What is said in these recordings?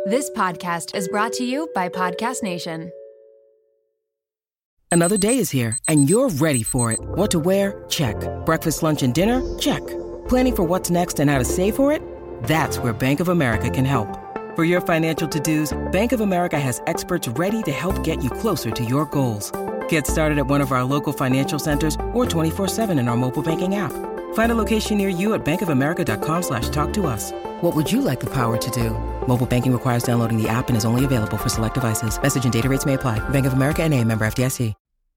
This podcast is brought to you by Podcast Nation. Another day is here, and you're ready for it. What to wear? Check. Breakfast, lunch, and dinner? Check. Planning for what's next and how to save for it? That's where Bank of America can help. For your financial to-dos, Bank of America has experts ready to help get you closer to your goals. Get started at one of our local financial centers or 24/7 in our mobile banking app. Find a location near you at bankofamerica.com/talktous. What would you like the power to do? Mobile banking requires downloading the app and is only available for select devices. Message and data rates may apply. Bank of America N.A., member FDIC.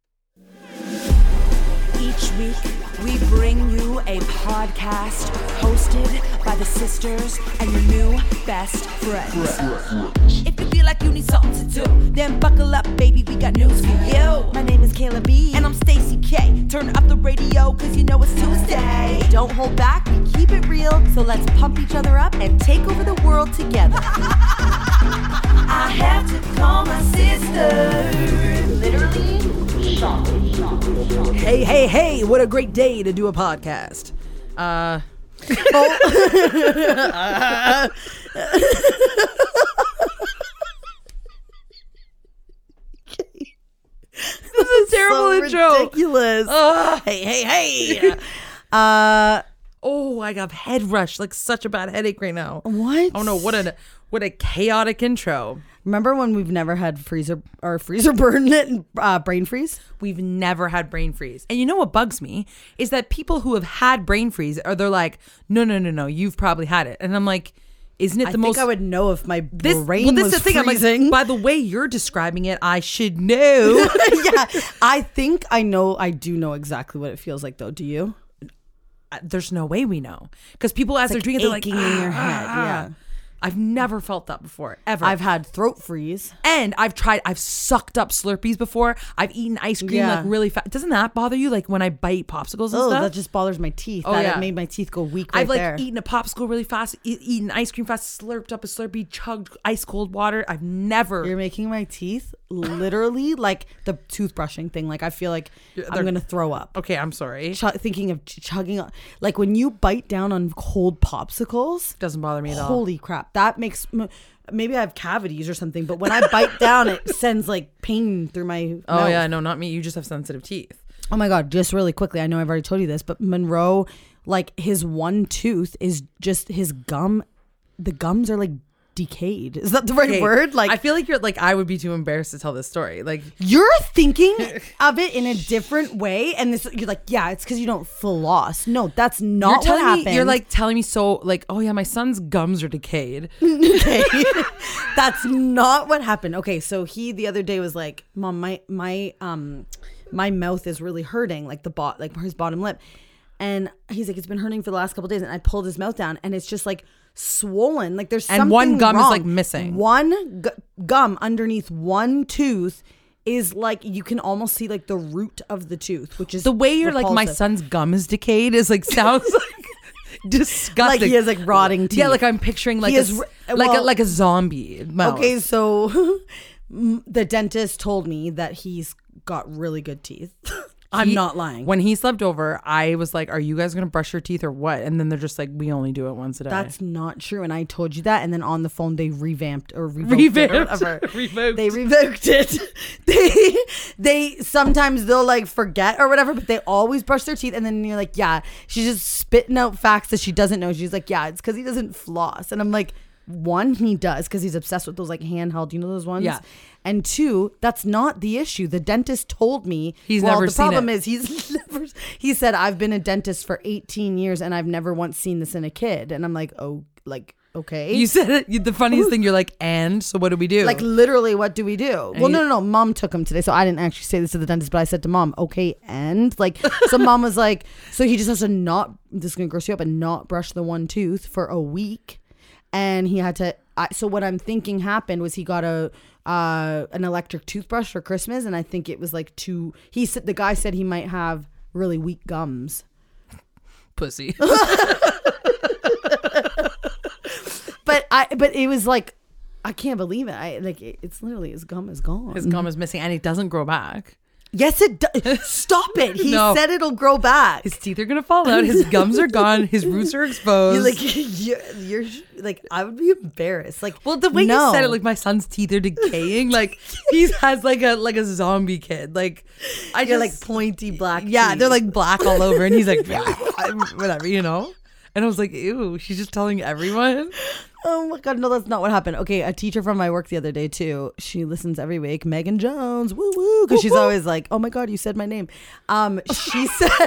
Each week, we bring you a podcast hosted by the sisters and your new best friends. If you feel like you need something to do, then buckle up, baby, we got news for you. My name is Kayla B. And I'm Stacey K. Turn up the radio, cause you know it's Tuesday. Don't hold back, we keep it real, so let's pump each other up and take over the world together. I have to call my sister. Literally, Hey, what a great day to do a podcast. This is a terrible intro. Ridiculous. Hey. I got head rush, like such a bad headache right now. What? Oh no, what a chaotic intro. Remember when we've never had freezer burn and brain freeze? We've never had brain freeze. And you know what bugs me is that people who have had brain freeze they're like, no, you've probably had it. And I'm like, isn't it the most? I think I would know if my brain this was is the thing. freezing. I'm like, by the way you're describing it, I should know. Yeah, I think I know. I do know exactly what it feels like, though. Do you? There's no way we know, because people as they're drinking, they're like aching in your head. Yeah. I've never felt that before, ever. I've had throat freeze. And I've sucked up Slurpees before. I've eaten ice cream like really fast. Doesn't that bother you? Like when I bite popsicles and stuff? That just bothers my teeth. It made my teeth go weak I've there. eaten a popsicle really fast, eaten ice cream fast, slurped up a Slurpee, chugged ice cold water. I've never. You're making my teeth literally like the toothbrushing thing. Like I feel like I'm going to throw up. Okay, I'm sorry. Thinking of chugging. Like when you bite down on cold popsicles. Doesn't bother me at all. Holy crap. That makes, maybe I have cavities or something, but when I bite down, it sends like pain through my mouth. Oh yeah, no, not me. You just have sensitive teeth. Oh my God, just really quickly. I know I've already told you this, but Monroe, like his one tooth is just his gum. The gums are like decayed. Is that the right word? Like, I feel like I would be too embarrassed to tell this story. Like you're thinking of it in a different way, and you're like, yeah, it's because you don't floss. No, that's not what happened. You're like telling me so like, oh yeah, my son's gums are decayed. Okay. That's not what happened. Okay, so he the other day was like, Mom, my mouth is really hurting, like his bottom lip. And he's like, it's been hurting for the last couple of days. And I pulled his mouth down, and it's just like swollen. Like there's something and one gum wrong. is like missing. One gum underneath one tooth is like, you can almost see like the root of the tooth, which is the way you're repulsive. like, my son's gum is decayed is like sounds like disgusting. Like he has like rotting teeth. Yeah, like I'm picturing like like a zombie mouth. Okay, so the dentist told me that he's got really good teeth. I'm not lying. When he slept over, I was like, are you guys going to brush your teeth or what? And then they're just like, we only do it once a day. That's not true. And I told you that. And then on the phone, they revoked it or whatever. They revoked it. They sometimes they'll like forget or whatever, but they always brush their teeth. And then you're like, yeah, she's just spitting out facts that she doesn't know. She's like, yeah, it's because he doesn't floss. And I'm like, one, he does because he's obsessed with those like handheld, you know those ones? Yeah. And two, that's not the issue. The dentist told me he's never the seen problem it. Is he said, I've been a dentist for 18 years and I've never once seen this in a kid. And I'm like, oh, like, okay. You said it, the funniest thing, you're like, and so what do we do? Like literally, what do we do? Well, no. Mom took him today. So I didn't actually say this to the dentist, but I said to Mom, okay, and like, so Mom was like, so he just has to this is going to gross you up, and not brush the one tooth for a week. And he had to, so what I'm thinking happened was he got an electric toothbrush for Christmas. And I think it was like the guy said he might have really weak gums. Pussy. But it was like, I can't believe it. It's literally his gum is gone. His gum is missing and it doesn't grow back. Yes, it does. Stop it. He No. said it'll grow back. His teeth are gonna fall out. His gums are gone. His roots are exposed. You're like, I would be embarrassed. Like, Well, the way no. you said it, like my son's teeth are decaying. Like he has like a zombie kid. Like I You're just like pointy black. yeah, teeth. they're like black all over, and he's like whatever, you know. And I was like, ew, she's just telling everyone. Oh my God, no, that's not what happened. Okay, a teacher from my work the other day too, she listens every week, Megan Jones, woo woo, because she's always like, oh my God, you said my name. She said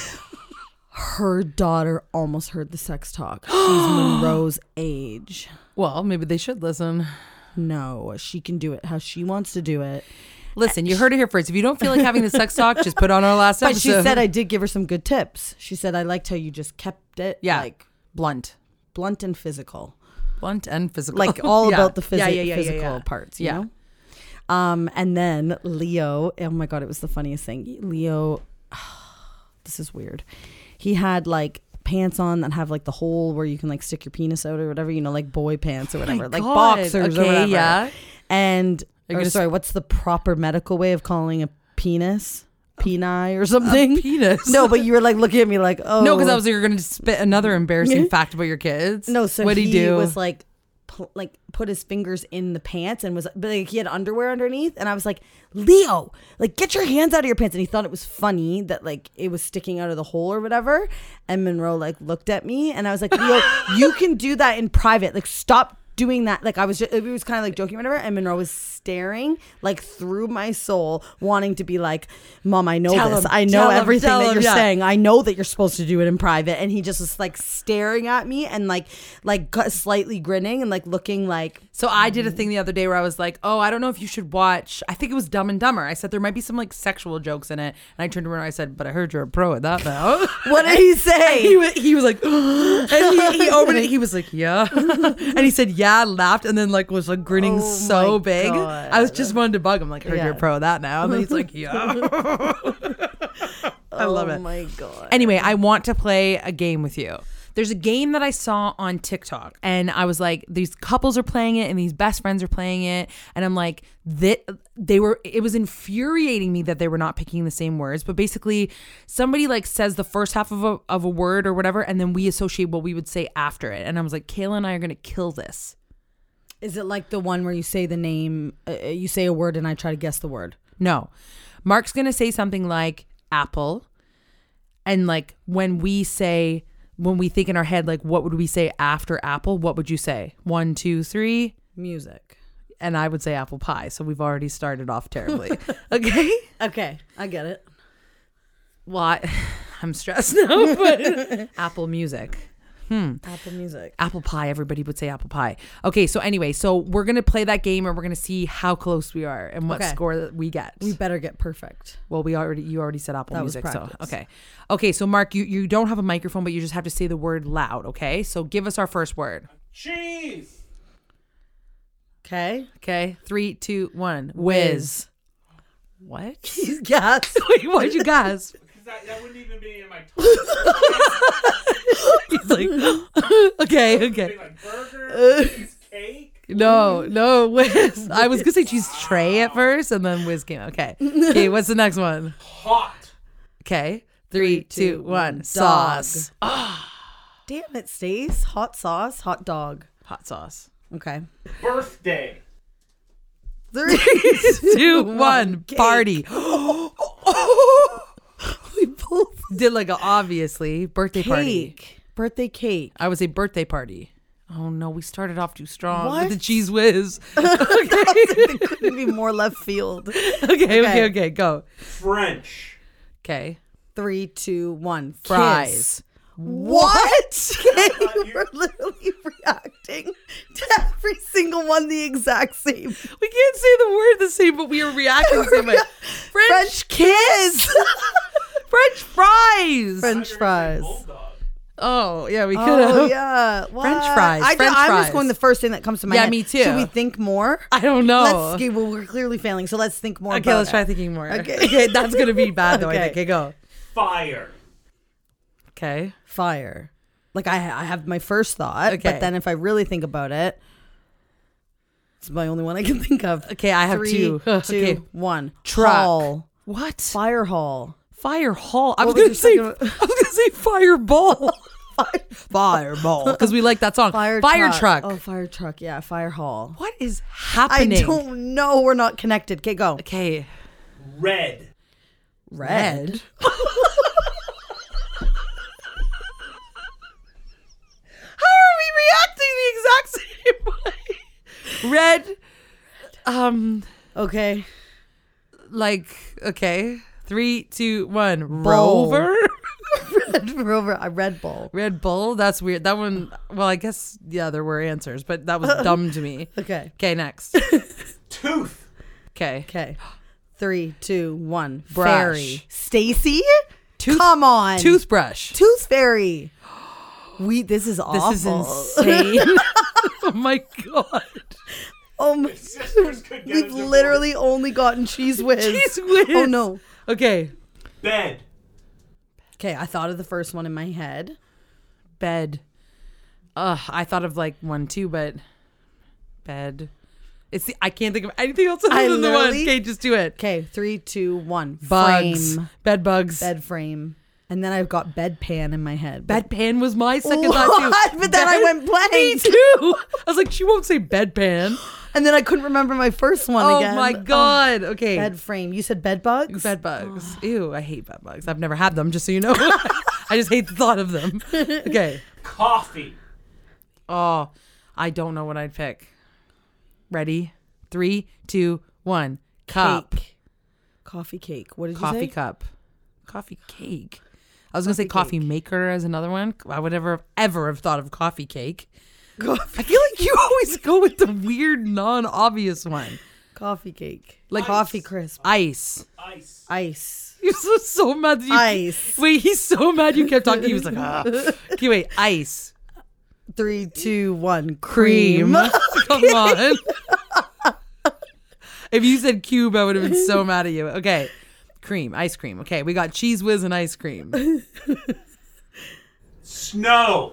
her daughter almost heard the sex talk. She's Monroe's age. Well, maybe they should listen. No, she can do it how she wants to do it. Listen, you heard it here first. If you don't feel like having the sex talk, just put on our last But episode. she said I did give her some good tips. She said I liked how you just kept it like blunt and physical. Blunt and physical. Like all Yeah. about the Yeah. physical parts, you know? And then Leo, oh my God, it was the funniest thing. Leo, this is weird. He had like pants on that have like the hole where you can like stick your penis out or whatever, you know, like boy pants or whatever, like God. boxers or Okay, whatever. yeah. And, You're gonna sorry, what's the proper medical way of calling a penis? Peni or something? penis. No, but you were like looking at me like, oh. No, because I was like, you're going to spit another embarrassing fact about your kids. No, so what did he do? Was like, put his fingers in the pants and was, but like he had underwear underneath, and I was like, Leo, like get your hands out of your pants, and he thought it was funny that like it was sticking out of the hole or whatever, and Monroe like looked at me, and I was like, Leo, you can do that in private, like stop doing that. Like I was just, it was kind of like joking or whatever, and Monroe was staring like through my soul, wanting to be like, Mom, I know Tell this. him, I know tell him, everything tell that him, you're yeah. saying. I know that you're supposed to do it in private. And he just was like staring at me and like slightly grinning and like looking like. So I did a thing the other day where I was like, oh, I don't know if you should watch. I think it was Dumb and Dumber. I said there might be some like sexual jokes in it. And I turned around and I said, but I heard you're a pro at that now. What did he say? He was like, and he opened it. He was like, yeah. And he said, yeah, laughed, and then like was like grinning Oh so my big. God. I was just wanted to bug him. Like, heard Yeah. you're a pro at that now. And then he's like, yeah. I love it. Oh my God. Anyway, I want to play a game with you. There's a game that I saw on TikTok, and I was like, these couples are playing it and these best friends are playing it. And I'm like, it was infuriating me that they were not picking the same words. But basically somebody like says the first half of a word or whatever, and then we associate what we would say after it. And I was like, Kayla and I are going to kill this. Is it like the one where you say the name, you say a word and I try to guess the word? No. Mark's going to say something like apple. And like when we think in our head, like what would we say after apple? What would you say? 1, 2, 3. Music. And I would say apple pie. So we've already started off terribly. Okay. Okay, I get it. Well, I'm stressed now, but apple music. Apple Music. Apple pie. Everybody would say apple pie. Okay. So anyway, so we're going to play that game and we're going to see how close we are and what Okay. score that we get. We better get perfect. Well, you already said apple That was music. So, practice. okay. So Mark, you don't have a microphone, but you just have to say the word loud. Okay. So give us our first word. Cheese. Okay. Okay. 3, 2, 1. Whiz. What? Yes. Wait, why'd you gasp? Because that wouldn't even be in my tongue. He's like, okay. Something like burger, cheesecake. No, whiz. I was gonna say cheese tray at first, and then whiz came. Okay. What's the next one? Hot. Okay. 3, 2, 1. Sauce. Damn it, Stace. Hot sauce, hot dog. Hot sauce. Okay. Birthday. 3, 2, 1. Cake. Party. We both Did like a obviously birthday party. cake. Birthday cake. I would say birthday party. Oh no, we started off too strong with What? the cheese whiz. It couldn't be more left field. Okay, go. French. Okay. 3, 2, 1. Fries. Kiss. What? You were literally reacting to every single one the exact same. We can't say the word the same, but we are reacting the same way. French kiss. French fries. French fries. Bulldog. Oh yeah, we could have. Oh yeah, what? French fries, I'm French just fries. going the first thing that comes to my Yeah, head. me too. Should we think more? I don't know. Well, we're clearly failing, so let's think more. Okay, about let's try it. thinking more. Okay. Okay, that's gonna be bad though. I Okay. think. Okay, go. Fire. Okay. Fire. Like I have my first thought, Okay. but then if I really think about it, it's my only one I can think of. Okay, I have 3, 2. 2, Okay. 1. Truck. Tall. What? Fire hall. Fire hall. I was What gonna was your say. second I was gonna say fireball. Fireball, because we like that song. Fire truck. Oh, fire truck. Yeah, fire hall. What is I happening? don't know. We're not connected. Okay, go. Okay. Red. Red. How are we reacting the exact same way? Red. Okay. Like, okay. 3, 2, 1. Bull. Rover. Rover. A Red Bull. Red Bull. That's weird. That one. Well, I guess there were answers, but that was dumb to me. Okay. Okay, next. Tooth. Okay. Okay. 3, 2, 1. Brush. Fairy. Stacy? Tooth- Come on. Toothbrush. Tooth fairy. This is awful. This is insane. Oh my god. Sisters could get We've us divorced. literally only gotten Cheese Whiz. Cheese Whiz. Oh no. Okay. Bed. Okay, I thought of the first one in my head. Bed. I thought of like one too, but bed. I can't think of anything else other than the one. literally- Okay, just do it. Okay, 3, 2, 1. Bugs. Frame. Bed bugs. Bed frame. And then I've got bedpan in my head. Bedpan was my second thought too. What? But then I went blank. Me too. I was like, she won't say bedpan. And then I couldn't remember my first one Oh again. my god. Okay. Bed frame. You said bed bugs? Bed bugs. Ew, I hate bed bugs. I've never had them, just so you know. I just hate the thought of them. Okay. Coffee. Oh, I don't know what I'd pick. Ready? 3, 2, 1. Cup. Cake. Coffee cake. What did you Coffee say? cup. Coffee cake. I was going to say coffee maker as another one. I would ever have thought of coffee cake. I feel like you always go with the weird, non-obvious one. Coffee cake. Like coffee crisp. Ice. Ice. Ice. You're so mad that you... Ice. Wait, he's so mad you kept talking. He was like, ah. Okay, wait. Ice. 3, 2, 1. Cream. Cream. Come on. If you said cube, I would have been so mad at you. Okay. Cream. Ice cream. Okay, we got Cheese Whiz and ice cream. Snow.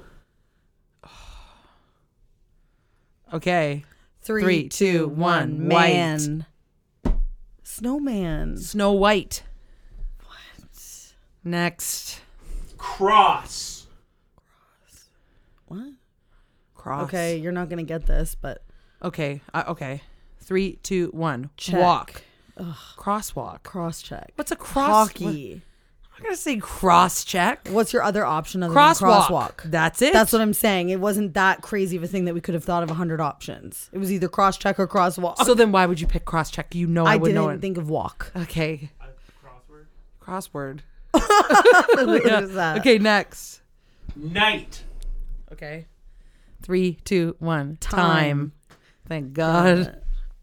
Okay. 3, 2, 1. Man. Snowman. Snow White. What? Next. Cross. What? Cross. Okay, you're not going to get this, but Okay. Okay. 3, 2, 1. Check. Walk. Crosswalk. cross check. What's a cross? Hockey. I'm going to say cross check. What's your other option other Crosswalk. than crosswalk? That's it. That's what I'm saying. It wasn't that crazy of a thing that we could have thought of 100 options. It was either cross check or crosswalk. So then why would you pick cross check? You know I would know didn't it. think of walk. Okay. Crossword. Crossword. What Yeah. is that? Okay, next. Night. Okay. 3, 2, 1. Time. Thank God.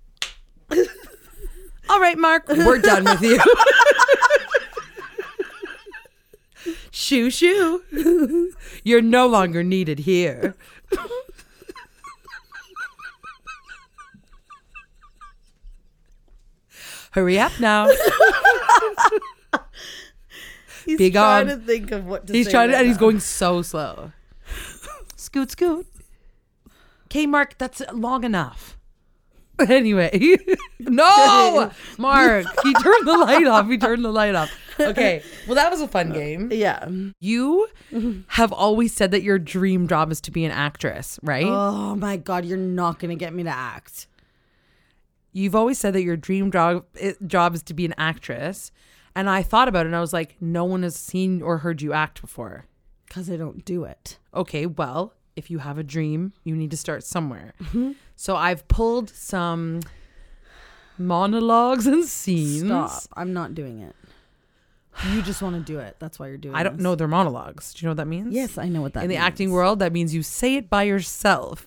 All right, Mark, we're done with you. Shoo, shoo. You're no longer needed here. Hurry up now. He's Be trying gone. to think of what to He's say trying to, right and he's now. going so slow. Scoot, scoot. Okay, Mark, that's long enough. Anyway, no, Mark, he turned the light off. He turned the light off. Okay, well, that was a fun game. Yeah. You have always said that your dream job is to be an actress, right? Oh my God, you're not going to get me to act. You've always said that your dream job is to be an actress. And I thought about it and I was like, no one has seen or heard you act before. Because I don't do it. Okay, well, if you have a dream, you need to start somewhere. So I've pulled some monologues and scenes. Stop. I'm not doing it. You just want to do it. That's why you're doing it. I don't know they're monologues. Do you know what that means? Yes, I know what that In the means. acting world, that means you say it by yourself.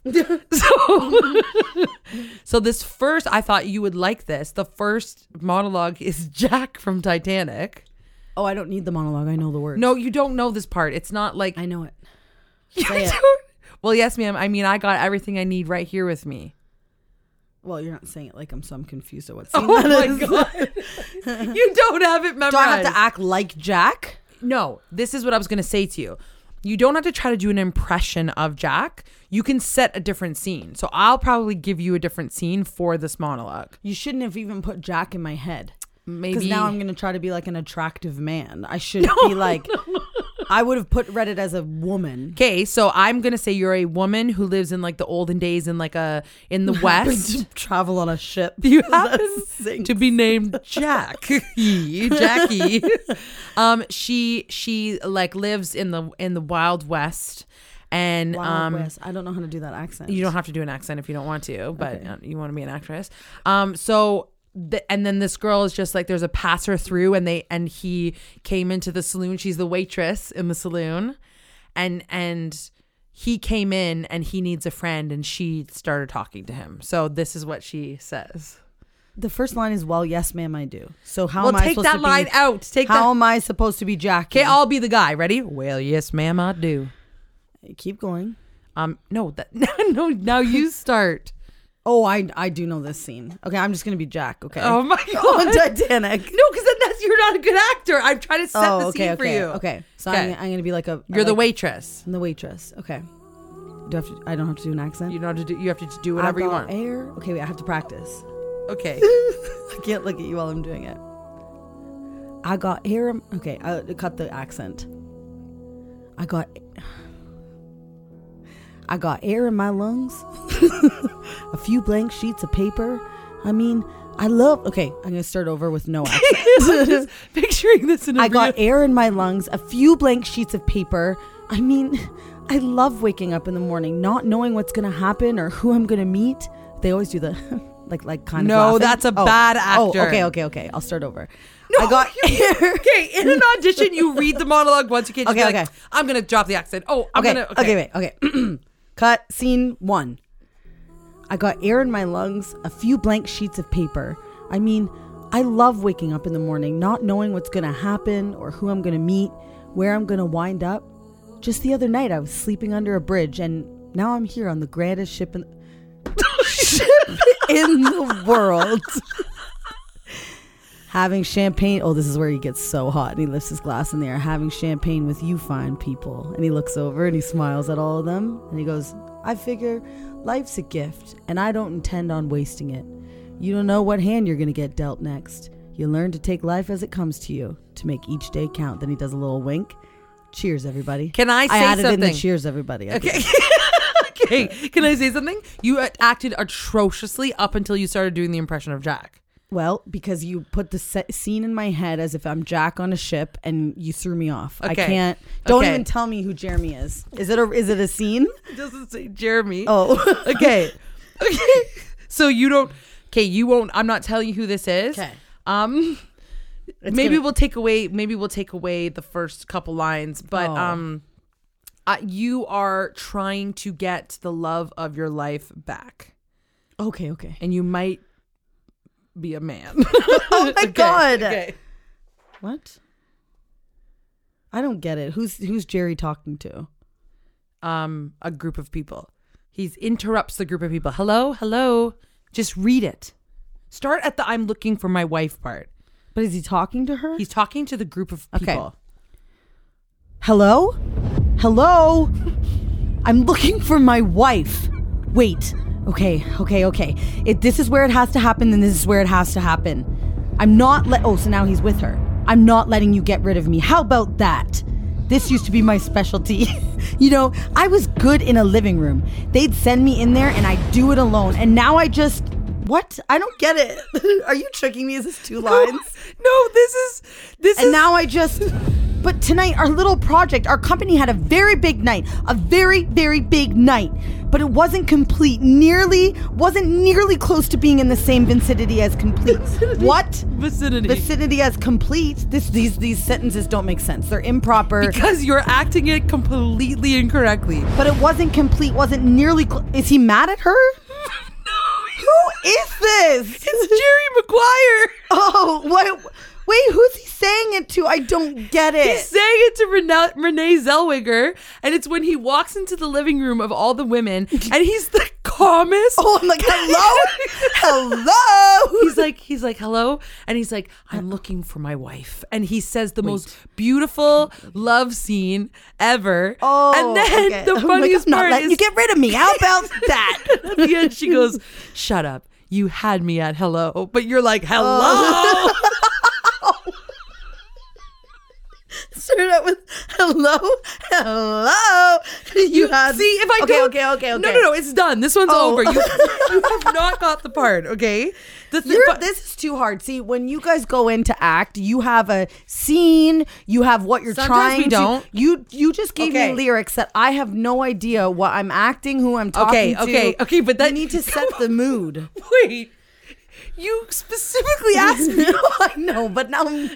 So this first, I thought you would like this. The first monologue is Jack from Titanic. Oh, I don't need the monologue. I know the words. No, you don't know this part. It's not like... I know it. You Say it. don't? Well, yes, ma'am. I mean, I got everything I need right here with me. Well, you're not saying it like so I'm confused at what scene Oh that my is. God. You don't have it memorized. Do I have to act like Jack? No, this is what I was going to say to you. You don't have to try to do an impression of Jack. You can set a different scene. So I'll probably give you a different scene for this monologue. You shouldn't have even put Jack in my head. maybe Because now I'm going to try to be like an attractive man. I should be like, I would have read it as a woman. Okay, so I'm gonna say you're a woman who lives in like the olden days in like in the West. Travel on a ship. You happen to be named Jackie. She like lives in the Wild West. And Wild West. I don't know how to do that accent. You don't have to do an accent if you don't want to, but Okay. you want to be an actress. And then this girl is just like, there's a passer through, and he came into the saloon. She's the waitress in the saloon, and he came in and he needs a friend, and she started talking to him. So this is what she says. The first line is, "Well, yes, ma'am, I do." So how Well, am I take supposed that to be? line out. Take how that. am I supposed to be Jackie? Okay, I'll be the guy. Ready? Well, yes, ma'am, I do. Keep going. No, no. Now you start. Oh, I do know this scene. Okay, I'm just gonna be Jack. Okay. Oh my On god. Titanic. No, because then you're not a good actor. I'm trying to set the scene for you. Okay. So Okay. I'm gonna be like You're the waitress. I'm the waitress. Okay. I don't have to do an accent. You know how to do. You have to do whatever you want. Air. Okay, wait. I have to practice. Okay. I can't look at you while I'm doing it. I got air. Okay, I cut the accent. I got air in my lungs. A few blank sheets of paper. I mean, I love. Okay, I'm gonna start over with no accent. I'm just picturing this in a I got air in my lungs, a few blank sheets of paper. I mean, I love waking up in the morning, not knowing what's gonna happen or who I'm gonna meet. They always do the like kind of. No, laughing. that's a bad actor. Oh, okay. I'll start over. No, I got air. Okay, in an audition, you read the monologue once. You can't just be like, Okay. I'm gonna drop the accent. Oh, I'm Okay, gonna. okay. Cut scene 1. I got air in my lungs, a few blank sheets of paper. I mean, I love waking up in the morning, not knowing what's going to happen or who I'm going to meet, where I'm going to wind up. Just the other night, I was sleeping under a bridge, and now I'm here on the grandest ship in the world. Having champagne. Oh, this is where he gets so hot and he lifts his glass in the air. Having champagne with you fine people. And he looks over and he smiles at all of them. And he goes, I figure life's a gift and I don't intend on wasting it. You don't know what hand you're going to get dealt next. You learn to take life as it comes to you, to make each day count. Then he does a little wink. Cheers, everybody. Can I say added something? in the cheers, everybody. Okay. Okay. Can I say something? You acted atrociously up until you started doing the impression of Jack. Well, because you put the scene in my head as if I'm Jack on a ship, and you threw me off. Okay. I can't. Don't Okay. even tell me who Jeremy is. Is it a scene? It doesn't say Jeremy. Oh, Okay. So you don't. Okay, you won't. I'm not telling you who this is. Okay. Maybe we'll take away the first couple lines, but you are trying to get the love of your life back, Okay. and you might be a man. Oh my God. Okay. What? I don't get it. Who's Jerry talking to? A group of people. He interrupts the group of people. Hello. Just read it. Start at the "I'm looking for my wife" part. But is he talking to her? He's talking to the group of people. Okay. Hello? I'm looking for my wife. Wait. Okay. This is where it has to happen, then this is where it has to happen. I'm not so now he's with her. I'm not letting you get rid of me. How about that? This used to be my specialty. You know, I was good in a living room. They'd send me in there and I'd do it alone. And now I just... What? I don't get it. Are you tricking me? Is this 2 lines? No, this is. And now I just... But tonight, our little project, our company had a very big night. A very, very big night. But it wasn't complete. Wasn't nearly close to being in the same vicinity as complete. What? Vicinity. Vicinity as complete? These sentences don't make sense. They're improper. Because you're acting it completely incorrectly. But it wasn't complete. Wasn't nearly... Is he mad at her? Who is this? It's Jerry Maguire. Oh, what? Wait, who's he saying it to? I don't get it. He's saying it to Renee Zellweger, and it's when he walks into the living room of all the women, and he's the calmest. Oh, I'm like, hello. He's like, hello, and he's like, I'm looking for my wife, and he says the most beautiful love scene ever. Oh, and then okay. the I'm funniest I'm not part letting is you get rid of me. How about that? at the end she goes, "Shut up, you had me at hello," but you're like, hello. Start out with hello. You had See, if I okay, don't... okay. No, it's done. This one's Oh. over. You have not got the part, okay? But- This is too hard. See, when you guys go in to act, you have a scene, you have what you're Sometimes trying we don't. to. You just gave Okay. me lyrics that I have no idea what I'm acting, who I'm talking to. Okay, but that... you need to set the mood. Wait. You specifically asked me. No, I know, but now I'm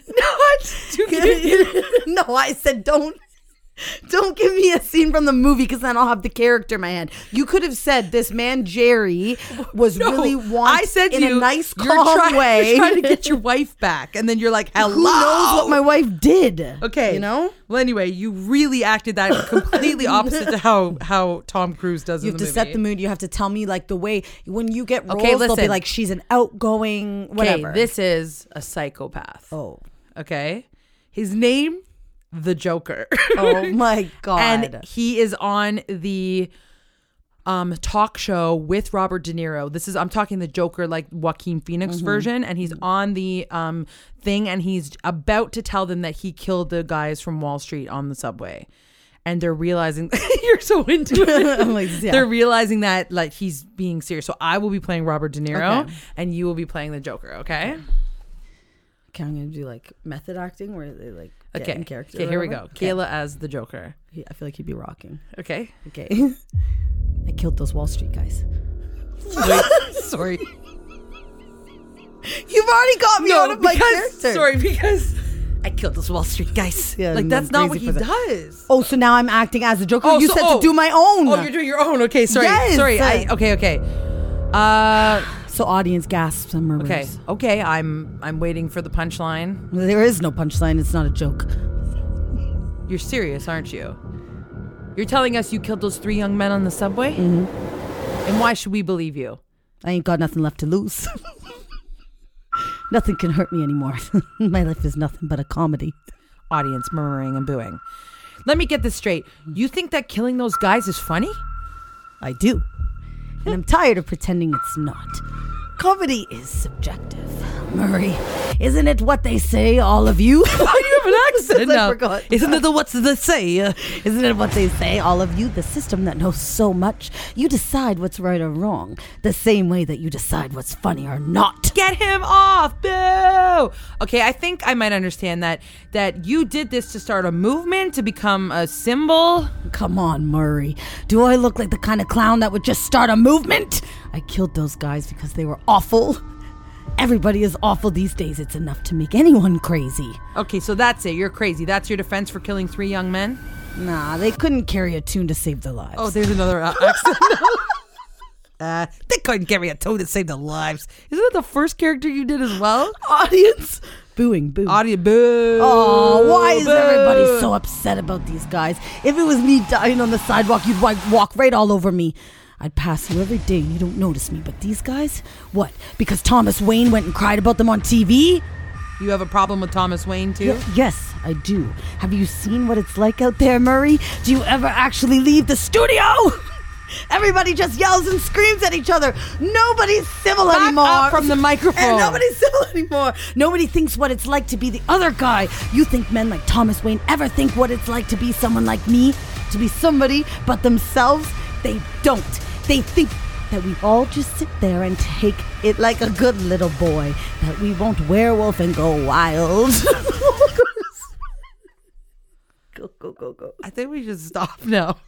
Not no, I said don't give me a scene from the movie because then I'll have the character in my head. You could have said this man Jerry was really I said in to you, a nice you're calm way. You're trying to get your wife back, and then you're like, hello. Who knows what my wife did? Okay. You know? Well, anyway, you really acted that completely opposite to how Tom Cruise does You in have the to movie. set the mood. You have to tell me like the way when you get roles, Okay, they'll be listen. like she's an outgoing whatever. Okay, this is a psychopath. Oh. Okay. His name, the Joker. Oh my god. And he is on the talk show with Robert De Niro. I'm talking the Joker, like Joaquin Phoenix version, and he's on the thing, and he's about to tell them that he killed the guys from Wall Street on the subway. And they're realizing you're so into it. I'm like, yeah. They're realizing that like he's being serious. So I will be playing Robert De Niro, Okay. and you will be playing the Joker. Okay. Okay, I'm gonna do like method acting where they like get Okay. in character. Okay. or Here we whatever. go. Okay. Kayla as the Joker. I feel like he'd be rocking. Okay. Okay. I killed those Wall Street guys. Wait. Sorry. You've already got me out of my character. Sorry, because I killed those Wall Street guys. Yeah, like no, that's not what crazy he for that. does. Oh, so now I'm acting as a Joker. You so- said to do my own. Oh, you're doing your own. Okay, sorry. Yes. Sorry. Okay. So audience gasps and murmurs. Okay. I'm waiting for the punchline. There is no punchline. It's not a joke. You're serious, aren't you? You're telling us you killed those 3 young men on the subway? Mm-hmm. And why should we believe you? I ain't got nothing left to lose. Nothing can hurt me anymore. My life is nothing but a comedy. Audience murmuring and booing. Let me get this straight. You think that killing those guys is funny? I do. And I'm tired of pretending it's not. Comedy is subjective. Murray, isn't it what they say, all of you? Why do you have an accent I now? forgot. Isn't it the what's the say? Isn't it what they say, all of you? The system that knows so much. You decide what's right or wrong. The same way that you decide what's funny or not. Get him off! Boo! Okay, I think I might understand that you did this to start a movement, to become a symbol. Come on, Murray. Do I look like the kind of clown that would just start a movement? I killed those guys because they were awful. Everybody is awful these days. It's enough to make anyone crazy. Okay, so that's it. You're crazy. That's your defense for killing 3 young men? Nah, they couldn't carry a tune to save their lives. Oh, there's another accent. They couldn't carry a tune to save their lives. Isn't that the first character you did as well? Audience booing, boo. Audio boo. Oh, why is boo. everybody so upset about these guys? If it was me dying on the sidewalk, you'd walk right all over me. I'd pass you every day and you don't notice me. But these guys? What? Because Thomas Wayne went and cried about them on TV? You have a problem with Thomas Wayne, too? Yes, I do. Have you seen what it's like out there, Murray? Do you ever actually leave the studio? Everybody just yells and screams at each other. Nobody's civil Back anymore. up from the microphone. And nobody's civil anymore. Nobody thinks what it's like to be the other guy. You think men like Thomas Wayne ever think what it's like to be someone like me? To be somebody but themselves? They don't. They think that we all just sit there and take it like a good little boy. That we won't werewolf and go wild. Go. I think we should stop now.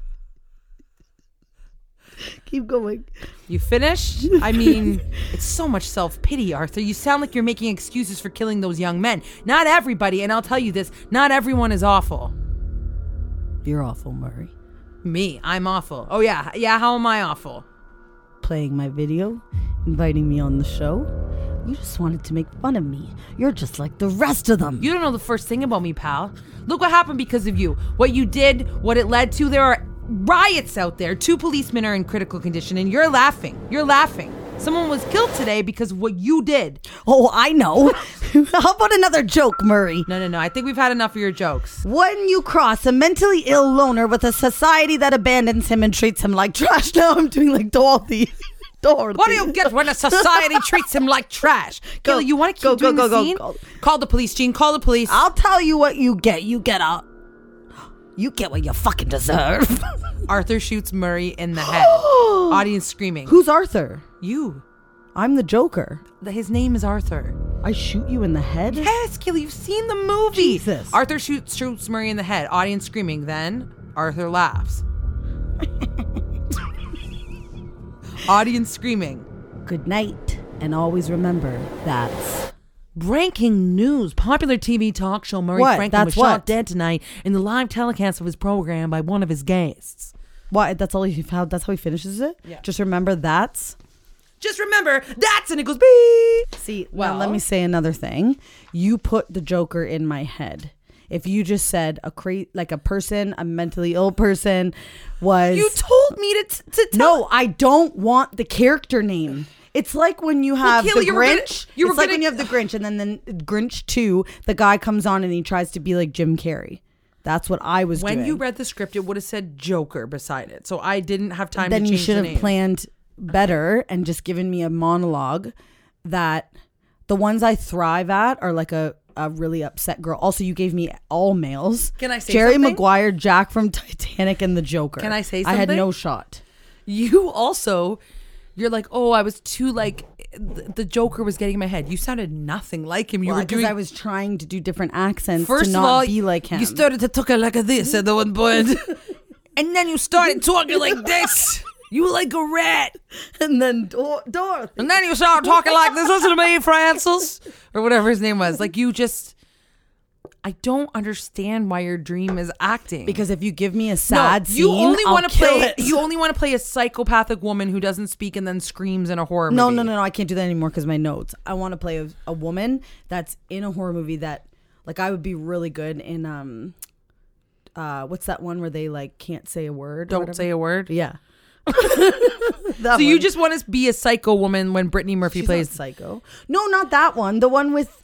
Keep going. You finished? I mean, it's so much self-pity, Arthur. You sound like you're making excuses for killing those young men. Not everybody, and I'll tell you this, not everyone is awful. You're awful, Murray. Me, I'm awful. Oh yeah, how am I awful? Playing my video, inviting me on the show. You just wanted to make fun of me. You're just like the rest of them. You don't know the first thing about me, pal. Look what happened because of you. What you did, what it led to. There are riots out there. 2 policemen are in critical condition, and you're laughing. You're laughing. Someone was killed today because of what you did. Oh, I know. How about another joke, Murray? No. I think we've had enough of your jokes. When you cross a mentally ill loner with a society that abandons him and treats him like trash. Now I'm doing like Dorothy. Dorothy. What do you get when a society treats him like trash? Kayla, you want to keep doing the scene? Call the police, Gene. Call the police. I'll tell you what you get. You get what you fucking deserve. Arthur shoots Murray in the head. Audience screaming. Who's Arthur? You. I'm the Joker. His name is Arthur. I shoot you in the head? Yes, Kayla, you've seen the movie. Jesus. Arthur shoots Murray in the head. Audience screaming. Then Arthur laughs. Audience screaming. Good night. And always remember, that's... Breaking news. Popular TV talk show Murray What? Franklin That's was shot what? dead tonight in the live telecast of his program by one of his guests. What? That's all he found? That's how he finishes it? Yeah. Just remember, that's... Just remember, that's, and it goes beep. See, well, let me say another thing. You put the Joker in my head. If you just said a mentally ill person was... You told me to tell. No, I don't want the character name. It's like when you have Kayla, the you were gonna- Grinch. you were It's like gonna- when you have the Grinch, and then Grinch 2, the guy comes on and he tries to be like Jim Carrey. That's what I was doing. When you read the script, it would have said Joker beside it. So I didn't have time then to you change should the have name. planned better and just given me a monologue that the ones I thrive at are like a really upset girl. Also, you gave me all males. Can I say Jerry something? Maguire, Jack from Titanic, and the Joker. Can I say I had something? no shot. You also, you're like, oh, I was too like, the Joker was getting in my head. You sounded nothing like him. You were Because doing. I was trying to do different accents First to of not all, be like him. you started to talk like this at the one point, and then you started talking like this. You were like a rat. and then Dorothy. And then you started talking like this. Listen to me, Francis. Or whatever his name was. Like, you just... I don't understand why your dream is acting. Because if you give me a sad you scene, only I'll want to kill play. it. You only want to play a psychopathic woman who doesn't speak and then screams in a horror No, movie. I can't do that anymore because my notes. I want to play a woman that's in a horror movie that, like, I would be really good in. What's that one where they like can't say a word? Don't say a word. Yeah. So you just want to be a psycho woman when Brittany Murphy She's plays not psycho. No, not that one. The one with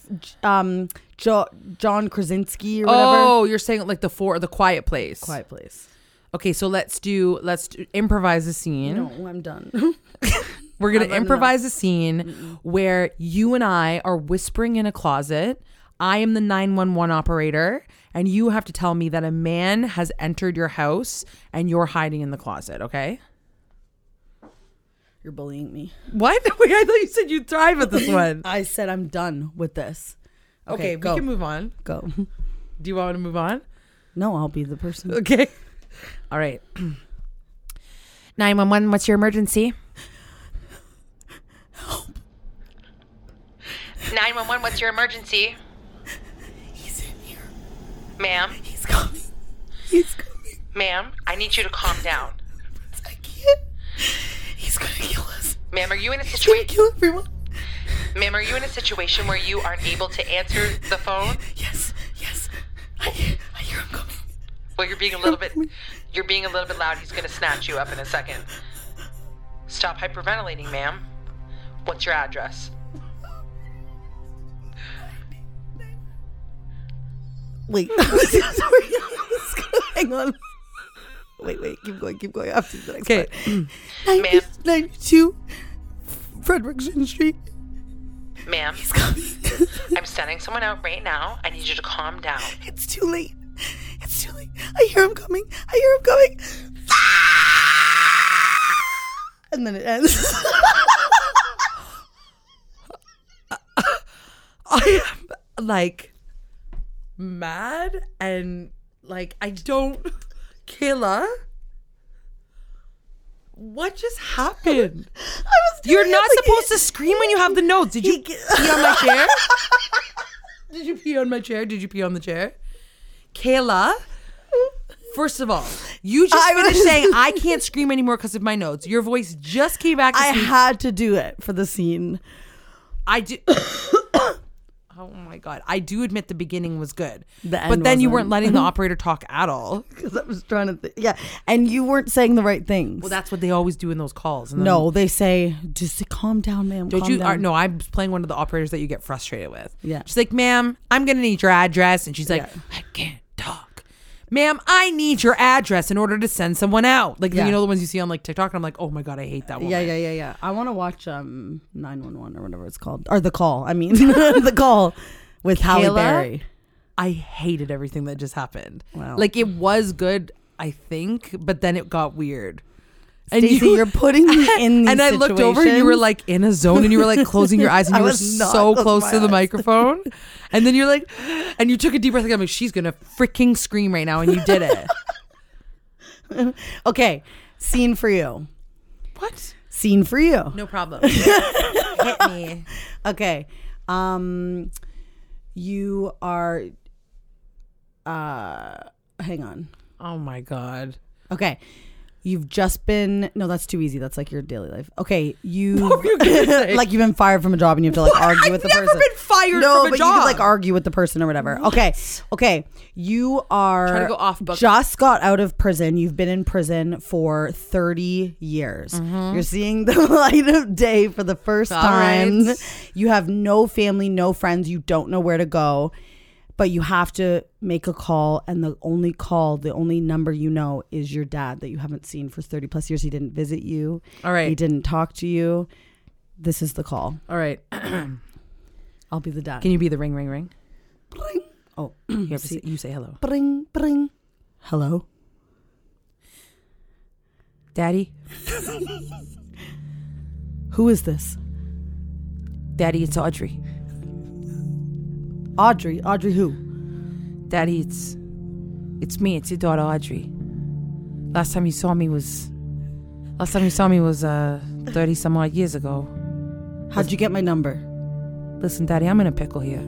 John Krasinski or whatever. Oh, you're saying like the Quiet Place. Quiet Place. Okay, so let's improvise a scene. No, I'm done. We're going I've to had improvise a scene where you and I are whispering in a closet. I am the 911 operator, and you have to tell me that a man has entered your house and you're hiding in the closet, okay? You're bullying me. What? Wait, I thought you said you'd thrive at this one. I said I'm done with this. Okay, go. we can move on. Go. Do you want to move on? No, I'll be the person. Okay. All right. 911, what's your emergency? 911, what's your emergency? He's in here. Ma'am? He's coming. He's coming. Ma'am, I need you to calm down. I can't. He's gonna kill us. Ma'am, are you in a He's gonna situation? kill everyone. Ma'am, are you in a situation where you aren't able to answer the phone? Yes. I hear him coming. Well, you're being a little bit loud. He's gonna snatch you up in a second. Stop hyperventilating, ma'am. What's your address? Wait. Sorry. Hang on. Wait. Keep going. After the next Okay. part. Ma'am. 92 Frederickson Street. Ma'am, He's coming. I'm sending someone out right now. I need you to calm down. It's too late. I hear him coming. And then it ends. I am like mad and like I don't. Kayla, what just happened? You're not supposed to scream when you have the notes. Did you pee on my chair? Did you pee on my chair? Did you pee on the chair? Kayla, first of all, you just finished saying I can't scream anymore because of my notes. Your voice just came back to I speak. had to do it for the scene. I do. Oh my God. I do admit the beginning was good. The end but then you wasn't. weren't letting the operator talk at all. Because I was trying to yeah. And you weren't saying the right things. Well, that's what they always do in those calls. And then- No, they say, just calm down, ma'am. Don't calm you? down. No, I was playing one of the operators that you get frustrated with. Yeah. She's like, ma'am, I'm going to need your address. And she's like, Yeah. I can't talk. ma'am, I need your address in order to send someone out. Like, Yeah. you know, the ones you see on like TikTok. And I'm like, oh my God, I hate that one. Yeah. I want to watch 911 or whatever it's called. Or The Call. I mean, The Call with Halle Kayla? Berry. I hated everything that just happened. Wow. Like, it was good, I think, but then it got weird. And Stacey, you're putting me in these and I looked over and you were situations. like in a zone and you were like closing your eyes and I you were was not so closing close my to the eyes. microphone. And then you're like, and you took a deep breath. Like, I'm like, she's going to freaking scream right now. And you did it. Okay, scene for you. What? Scene for you. No problem. Hit me. Okay. You are hang on. Oh my God. Okay. You've just been that's too easy. That's like your daily life. Okay, What were you gonna say? like you've been fired from a job and you have to like argue with the I've never person. been fired no, from a but job. you could like argue with the person or whatever. Okay. You are Try to go off book. just got out of prison. You've been in prison for 30 years. Mm-hmm. You're seeing the light of day for the first All time. right. You have no family, no friends. You don't know where to go. But you have to make a call, and the only number you know is your dad that you haven't seen for 30 plus years. He didn't visit you. All right. He didn't talk to you. This is the call. All right. I'll be the dad. Can you be the ring, ring, ring? Bring. Oh, You say hello. bring, bring. Hello? Daddy? Who is this? Daddy, it's Audrey. Audrey. Audrey who? Daddy, it's me. It's your daughter, Audrey. Last time you saw me was 30 some odd years ago. How'd you get my number? Listen, Daddy, I'm in a pickle here.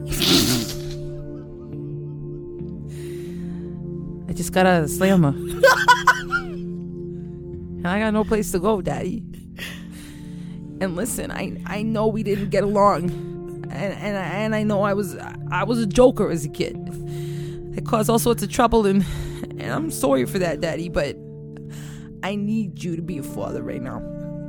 I just got out of the slammer. And I got no place to go, Daddy. And listen, I know we didn't get along. And I know I was a joker as a kid. It caused all sorts of trouble and I'm sorry for that, Daddy, but I need you to be a father right now.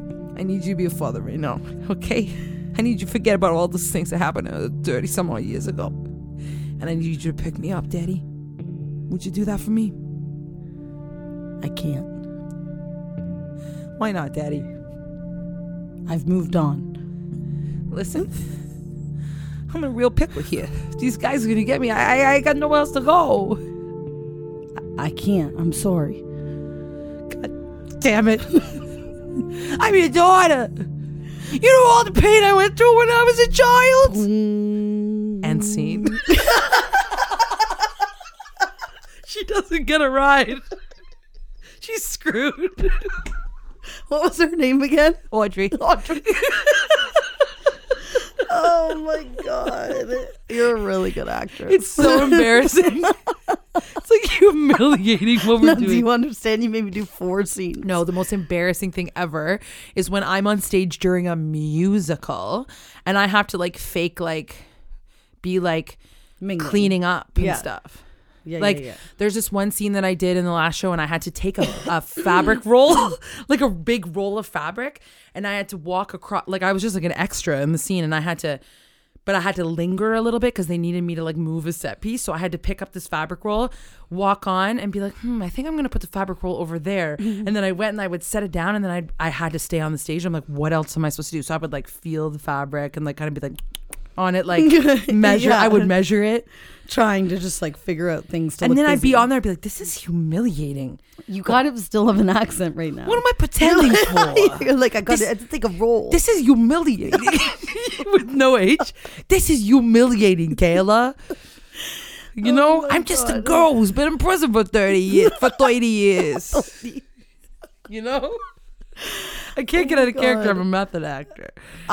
Okay? I need you to forget about all those things that happened 30 some odd years ago. And I need you to pick me up, Daddy. Would you do that for me? I can't. Why not, Daddy? I've moved on. Listen, I'm in a real pickle here. These guys are gonna get me. I got nowhere else to go. I can't. I'm sorry. God damn it. I'm your daughter. You know all the pain I went through when I was a child. End scene. She doesn't get a ride. She's screwed. What was her name again? Audrey. Oh my God. You're a really good actress. It's so embarrassing. It's like humiliating what we're No, doing. do you understand? You made me do 4 scenes. No, the most embarrassing thing ever is when I'm on stage during a musical and I have to like fake like be like Mingling. cleaning up and Yeah. stuff. Yeah, Like yeah. there's this one scene that I did in the last show and I had to take a fabric roll, like a big roll of fabric, and I had to walk across, like I was just like an extra in the scene and I had to linger a little bit because they needed me to like move a set piece. So I had to pick up this fabric roll, walk on and be like, I think I'm going to put the fabric roll over there. And then I went and I would set it down and then I had to stay on the stage. I'm like, what else am I supposed to do? So I would like feel the fabric and like kind of be like on it, like measure. Yeah. I would measure it. Trying to just like figure out things to And look then I'd be busy. on there and be like, this is humiliating. You kind of still have an accent right now. What am I pretending for? You're like, I had to take a roll. This is humiliating. With no H. This is humiliating, Kayla. You know, my I'm just a God. girl who's been in prison for 30 years. You know? I can't get out of character. I'm a method actor.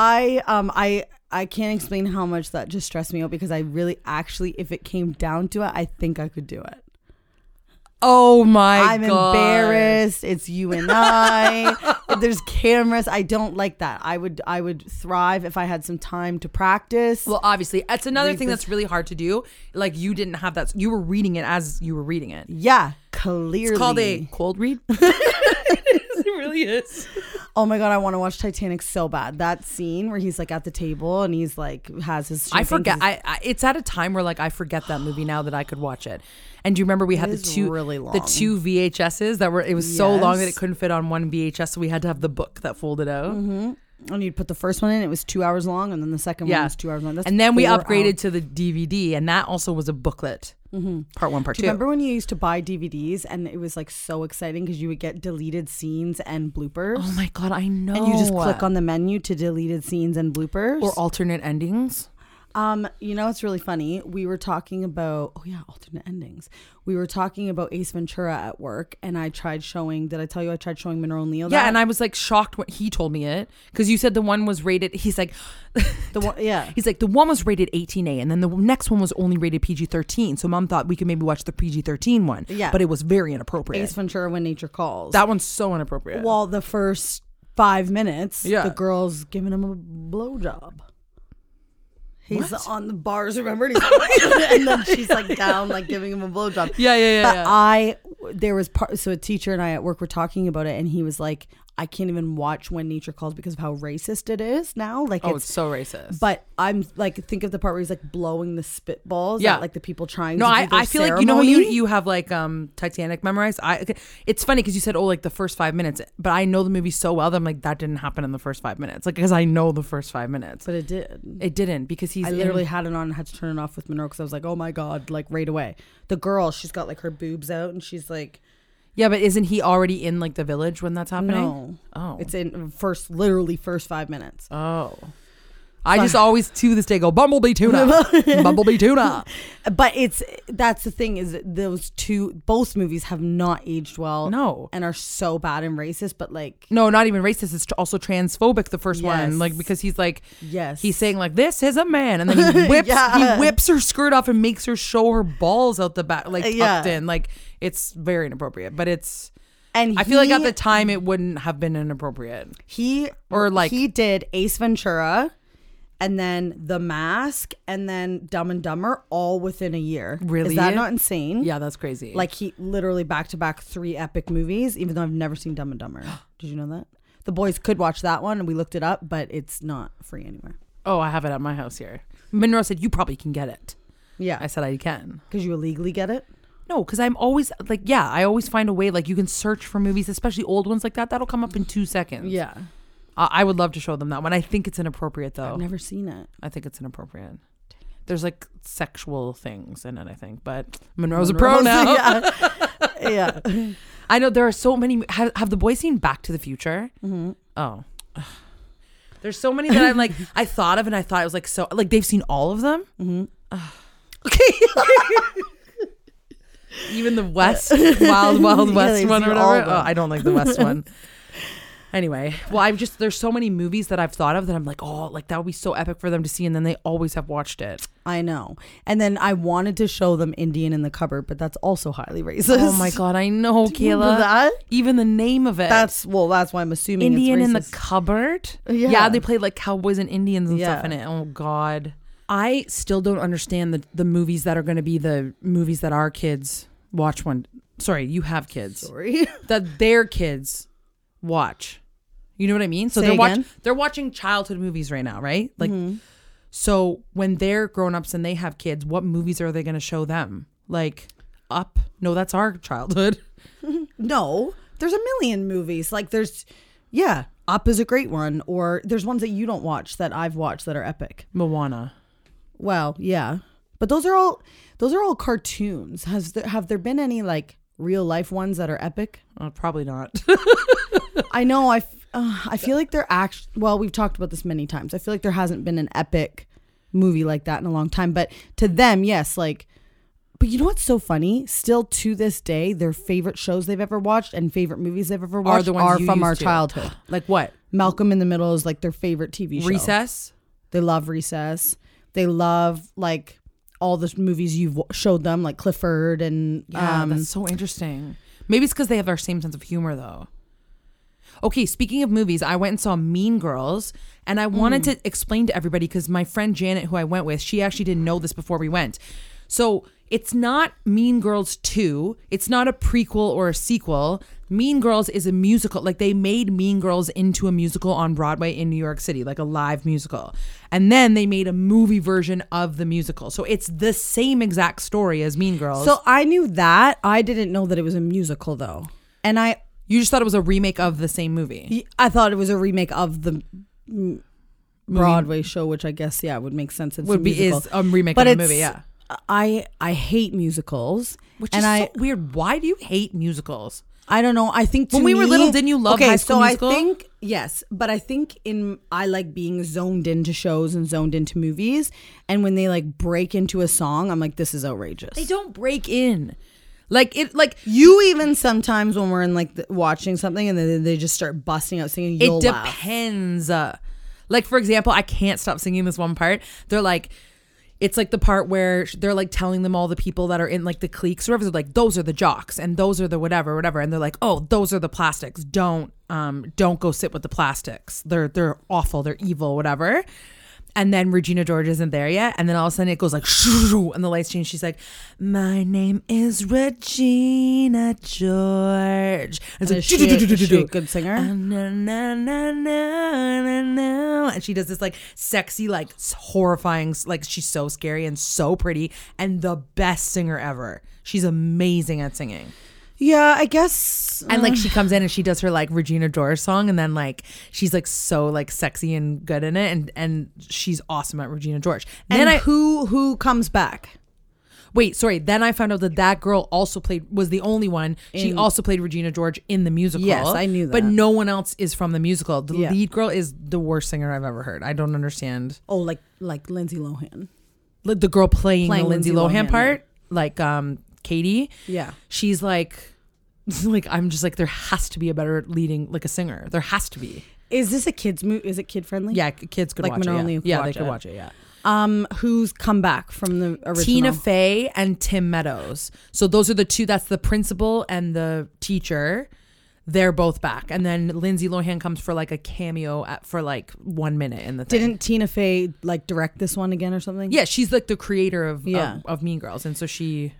I can't explain how much that just stressed me out because I really actually, if it came down to it, I think I could do it. Oh my I'm God. embarrassed. It's you and I. There's cameras. I don't like that. I would thrive if I had some time to practice. Well, obviously, that's another Read thing this- that's really hard to do. Like, you didn't have that. You were reading it as you were reading it. Yeah, clearly. It's called a cold read. It really is. Oh my God, I want to watch Titanic so bad. That scene where he's like at the table and he's like has his. I forget. It's at a time where like I forget that movie now that I could watch it. And do you remember we had the two VHSs that were? It was so long that it couldn't fit on one VHS, so we had to have the book that folded out. Mm-hmm. And you'd put the first one in, it was 2 hours long, and then the second one was 2 hours long. That's and then we upgraded to the DVD, and that also was a booklet. Part 1, part 2. Do you remember when you used to buy DVDs and it was like so exciting because you would get deleted scenes and bloopers? Oh my God, I know. And you just click on the menu to deleted scenes and bloopers. Or alternate endings. You know, it's really funny. We were talking about, alternate endings. We were talking about Ace Ventura at work, and I tried showing, did I tell you I tried showing Monroe and Leo that? Yeah, and I was like shocked when he told me it, because you said the one was rated, he's like, he's like, the one was rated 18A, and then the next one was only rated PG-13, so Mom thought we could maybe watch the PG-13 one, but it was very inappropriate. Ace Ventura, When Nature Calls. That one's so inappropriate. Well, the first 5 minutes, the girl's giving him a blowjob. He's on the bars, remember? And then she's like down, like giving him a blowjob. Yeah. There was so a teacher and I at work were talking about it, and he was like, I can't even watch When Nature Calls because of how racist it is now. Like, it's so racist. But I'm like, think of the part where he's like blowing the spitballs at like the people trying to do their I feel ceremony. like, you know how you have like Titanic memorized? It's funny because you said, like the first 5 minutes, but I know the movie so well that I'm like, that didn't happen in the first 5 minutes. Like, because I know the first 5 minutes. But it did. It didn't, because I literally had it on and had to turn it off with Monroe because I was like, oh my God, like right away. The girl, she's got like her boobs out and she's like. Yeah, but isn't he already in like the village when that's happening? No. Oh. It's in literally first 5 minutes. Oh. I just always to this day go, Bumblebee tuna. Bumblebee tuna. But that's the thing, is that both movies have not aged well. No. And are so bad and racist, but like. No, not even racist. It's also transphobic, the first one. Like, because he's like. Yes. He's saying like, this is a man. And then he whips her skirt off and makes her show her balls out the back, like tucked in. Like, it's very inappropriate. But it's. And I feel like at the time it wouldn't have been inappropriate. He did Ace Ventura. And then The Mask, and then Dumb and Dumber, all within a year. Really? Is that not insane? Yeah, that's crazy. Like, he literally back-to-back 3 epic movies, even though I've never seen Dumb and Dumber. Did you know that? The boys could watch that one, and we looked it up, but it's not free anywhere. Oh, I have it at my house here. Monroe said, you probably can get it. Yeah. I said I can. Because you illegally get it? No, because I'm always, like, I always find a way. Like, you can search for movies, especially old ones like that. That'll come up in 2 seconds. Yeah. I would love to show them that one. I think it's inappropriate, though. I've never seen it. I think it's inappropriate. There's like sexual things in it, I think. But Monroe's a pro now. Yeah. I know there are so many. Have the boys seen Back to the Future? Mm-hmm. Oh. There's so many that I'm like, I thought of, and I thought it was like, so, like, they've seen all of them? Mm-hmm. Okay. Even the West, Wild West one or whatever. Oh, I don't like the West one. Anyway, well, there's so many movies that I've thought of that I'm like, oh, like that would be so epic for them to see, and then they always have watched it. I know. And then I wanted to show them Indian in the Cupboard, but that's also highly racist. Oh my God, I know, Kayla. That? Even the name of it. That's why I'm assuming Indian it's racist. in the Cupboard? Yeah, they played like cowboys and Indians and stuff in it. Oh God. I still don't understand the movies that are going to be the movies that our kids watch Sorry, you have kids. Sorry. That their kids watch. You know what I mean? So they're watching childhood movies right now, right? Like, so when they're grown-ups and they have kids, what movies are they going to show them? Like, Up? No, that's our childhood. No, there's a million movies. Like, Up is a great one. Or there's ones that you don't watch that I've watched that are epic. Moana. Well, yeah, but those are all cartoons. Have there been any like real life ones that are epic? Probably not. I know. I feel like they're well, we've talked about this many times. I feel like there hasn't been an epic movie like that in a long time. But to them, yes, like. But you know what's so funny? Still to this day, their favorite shows they've ever watched and favorite movies they've ever watched are from our childhood. Like what? Malcolm in the Middle is like their favorite TV show. Recess? They love Recess. They love like all the movies you've showed them, like Clifford and that's so interesting. Maybe it's because they have our same sense of humor, though. Okay, speaking of movies, I went and saw Mean Girls, and I wanted to explain to everybody because my friend Janet, who I went with, she actually didn't know this before we went. So it's not Mean Girls 2. It's not a prequel or a sequel. Mean Girls is a musical. Like, they made Mean Girls into a musical on Broadway in New York City, like a live musical. And then they made a movie version of the musical. So it's the same exact story as Mean Girls. So I knew that. I didn't know that it was a musical, though. And you just thought it was a remake of the same movie. I thought it was a remake of the Broadway show, which I guess, would make sense. It's Is a remake of the movie, yeah. I hate musicals. Which is so weird. Why do you hate musicals? I don't know. I think when we were little, didn't you love High School Musical? I think yes, but I think I like being zoned into shows and zoned into movies, and when they like break into a song, I'm like, this is outrageous. They don't break in, like you even sometimes when we're in like watching something and then they just start busting out singing. You'll laugh. Depends. Like for example, I can't stop singing this one part. They're like. It's like the part where they're like telling them all the people that are in like the cliques or whatever. They're like, those are the jocks and those are the whatever. And they're like, oh, those are the plastics. Don't go sit with the plastics. They're awful. They're evil, whatever. And then Regina George isn't there yet. And then all of a sudden it goes like, shoo, and the lights change. She's like, my name is Regina George. And is she a good singer? And she does this like sexy, like horrifying, like she's so scary and so pretty and the best singer ever. She's amazing at singing. Yeah, I guess. And like she comes in and she does her like Regina George song and then like she's like so like sexy and good in it and she's awesome at Regina George. And then who comes back? Wait, sorry. Then I found out that girl also was the only one. She also played Regina George in the musical. Yes, I knew that. But no one else is from the musical. The lead girl is the worst singer I've ever heard. I don't understand. Oh, like Lindsay Lohan. The girl playing the Lindsay Lohan part, like Katie. Yeah, she's like I'm just like there has to be a better leading like a singer. There has to be. Is this a kids movie? Is it kid friendly? Yeah, kids could watch it. Yeah, they could watch it. Yeah. Who's come back from the original? Tina Fey and Tim Meadows. So those are the two. That's the principal and the teacher. They're both back, and then Lindsay Lohan comes for like a cameo for like 1 minute in the thing. Didn't Tina Fey like direct this one again or something? Yeah, she's like the creator of Mean Girls, and so she's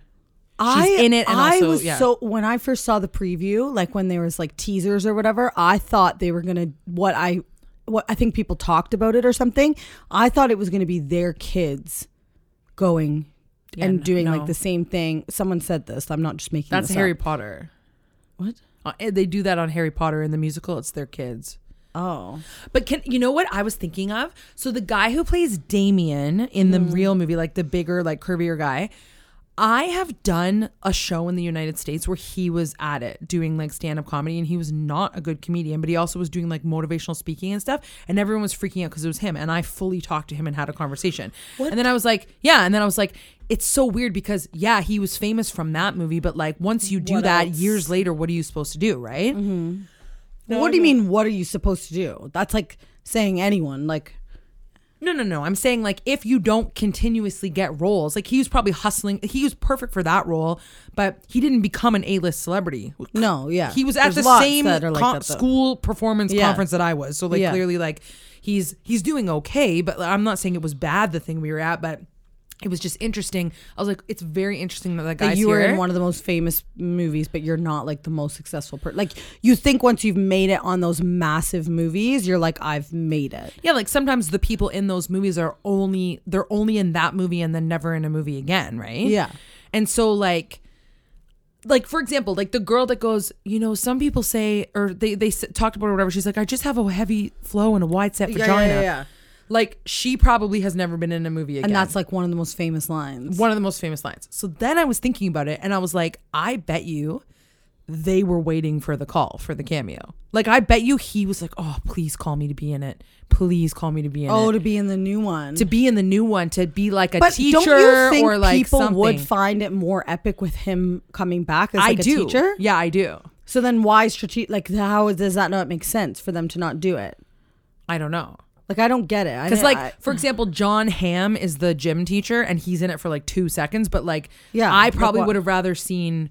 in it. And so when I first saw the preview, like when there was like teasers or whatever, I thought they were gonna what I think people talked about it or something. I thought it was gonna be their kids going and doing like the same thing. Someone said this. I'm not just making that's this Harry up. Potter. What? They do that on Harry Potter in the musical. It's their kids. Oh. But you know what I was thinking of? So the guy who plays Damien in the real movie, like the bigger, like curvier guy, I have done a show in the United States where he was at it doing like stand-up comedy, and he was not a good comedian, but he also was doing like motivational speaking and stuff, and everyone was freaking out because it was him, and I fully talked to him and had a conversation. What? And then I was like, it's so weird because he was famous from that movie, but like once you do that years later, what are you supposed to do, right? Mm-hmm. What do you mean, what are you supposed to do? That's like saying anyone, like... No. I'm saying like if you don't continuously get roles, like he was probably hustling. He was perfect for that role, but he didn't become an A-list celebrity. No, yeah. He was at the same school performance conference that I was. So like clearly like he's doing okay, but I'm not saying it was bad the thing we were at, but it was just interesting. I was like, it's very interesting that guy's you were here. in one of the most famous movies, but you're not like the most successful person. Like you think once you've made it on those massive movies, you're like, I've made it. Yeah, like sometimes the people in those movies they're only in that movie and then never in a movie again, right? Yeah. And so like for example, like the girl that goes, some people say, or they talked about it or whatever. She's like, I just have a heavy flow and a wide set vagina. Yeah. Like she probably has never been in a movie again. And that's like one of the most famous lines. One of the most famous lines. So then I was thinking about it and I was like, I bet you they were waiting for the call for the cameo. Like I bet you he was like, oh, please call me to be in it. Please call me to be in it. Oh, to be in the new one. To be in the new one. To be like a teacher don't you think or like people something. would find it more epic with him coming back as like a do. teacher? Yeah, I do. So then why how does that not make sense for them to not do it? I don't know. Like, I don't get it. Because, for example, John Hamm is the gym teacher, and he's in it for, 2 seconds. But, I probably would have rather seen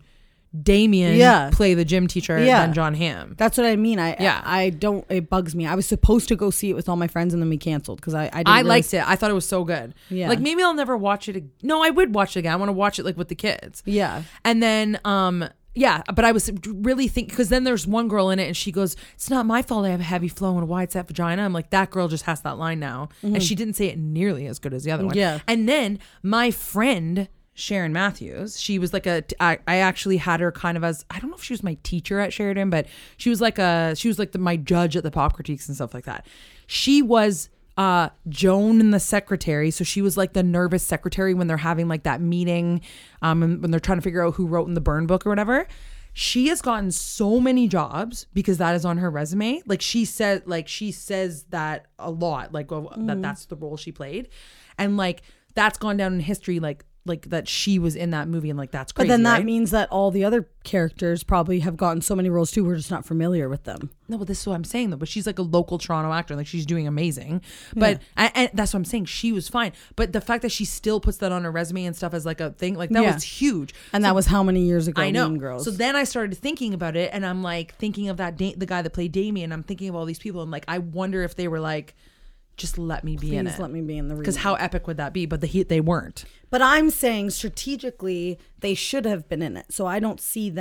Damien play the gym teacher than John Hamm. That's what I mean. It bugs me. I was supposed to go see it with all my friends and then we canceled because I liked it. I thought it was so good. Yeah. Like maybe I'll never watch it. No, I would watch it again. I want to watch it like with the kids. Yeah. And then, but I was really thinking, because then there's one girl in it and she goes, it's not my fault I have a heavy flow and a wide set vagina. I'm like, that girl just has that line now. And she didn't say it nearly as good as the other one. Yeah. And then my friend, Sharon Matthews, she was like I actually had her kind of as, I don't know if she was my teacher at Sheridan, but she was like my judge at the pop critiques and stuff like that. She was Joan and the secretary, so she was like the nervous secretary when they're having like that meeting, and when they're trying to figure out who wrote in the burn book or whatever. She has gotten so many jobs because that is on her resume. Like she says that a lot, like that's the role she played, and like that's gone down in history, like that she was in that movie, and like that's crazy. But then that right? means that all the other characters probably have gotten so many roles too. We're just not familiar with them. No, but this is what I'm saying though. But she's like a local Toronto actor, like she's doing amazing. But and that's what I'm saying. She was fine. But the fact that she still puts that on her resume and stuff as like a thing, like that was huge. And that was how many years ago? I know. Mean Girls. So then I started thinking about it, and I'm like thinking of that the guy that played Damien. I'm thinking of all these people, and like I wonder if they were like, just let me be in it. Please let me be in the remake. Because how epic would that be? But they weren't. But I'm saying strategically, they should have been in it. So I don't see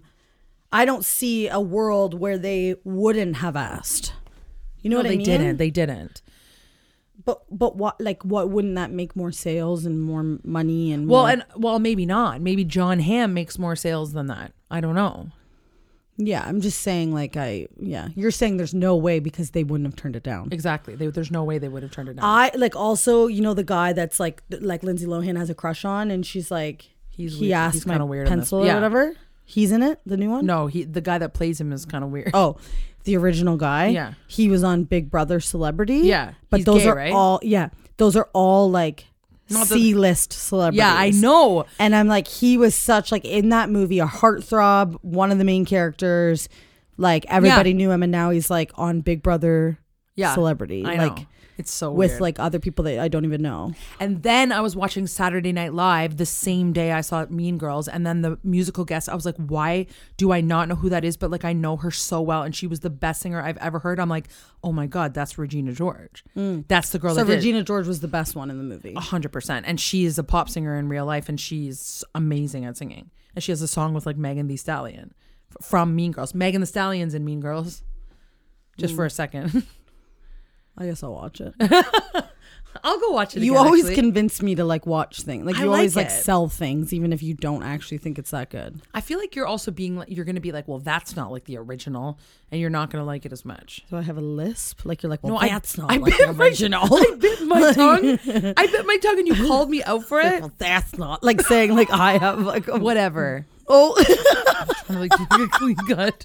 a world where they wouldn't have asked. You know what I mean? They didn't. But what wouldn't that make more sales and more money and well maybe not. Maybe John Hamm makes more sales than that. I don't know. Yeah, I'm just saying you're saying there's no way because they wouldn't have turned it down. Exactly. There's no way they would have turned it down. Also, the guy that's like Lindsay Lohan has a crush on, and she's like, he asked my pencil or whatever. He's in it, the new one? No, the guy that plays him is kind of weird. Oh, the original guy? Yeah. He was on Big Brother Celebrity. Yeah. But he's those gay, are right? those are all like C-list celebrities. Yeah, I know. And I'm like, he was such like in that movie a heartthrob, one of the main characters. Like everybody knew him, and now he's like on Big Brother Celebrity. I like know. It's so with weird. like other people that I don't even know. And then I was watching Saturday Night Live the same day I saw Mean Girls, and then the musical guest, I was like, why do I not know who that is? But like I know her so well, and she was the best singer I've ever heard. I'm like, oh my God, that's Regina George. That's the girl. So Regina George was the best one in the movie. 100%. And she is a pop singer in real life, and she's amazing at singing. And she has a song with like Megan Thee Stallion from Mean Girls. Megan Thee Stallion's in Mean Girls. Just for a second. I guess I'll watch it. I'll go watch it. You again, always actually. convince me to like watch things. Like I you always like like it. sell things even if you don't actually think it's that good. I feel like you're also being like, you're going to be like, well, that's not like the original, and you're not going to like it as much. So I have a lisp. Like you're like, well, No, that's not I like bit the my- original. I bit my tongue. I bit my tongue, and you called me out for it. Well, that's not like saying like I have like a, Whatever. oh I'm like, doing a clean cut.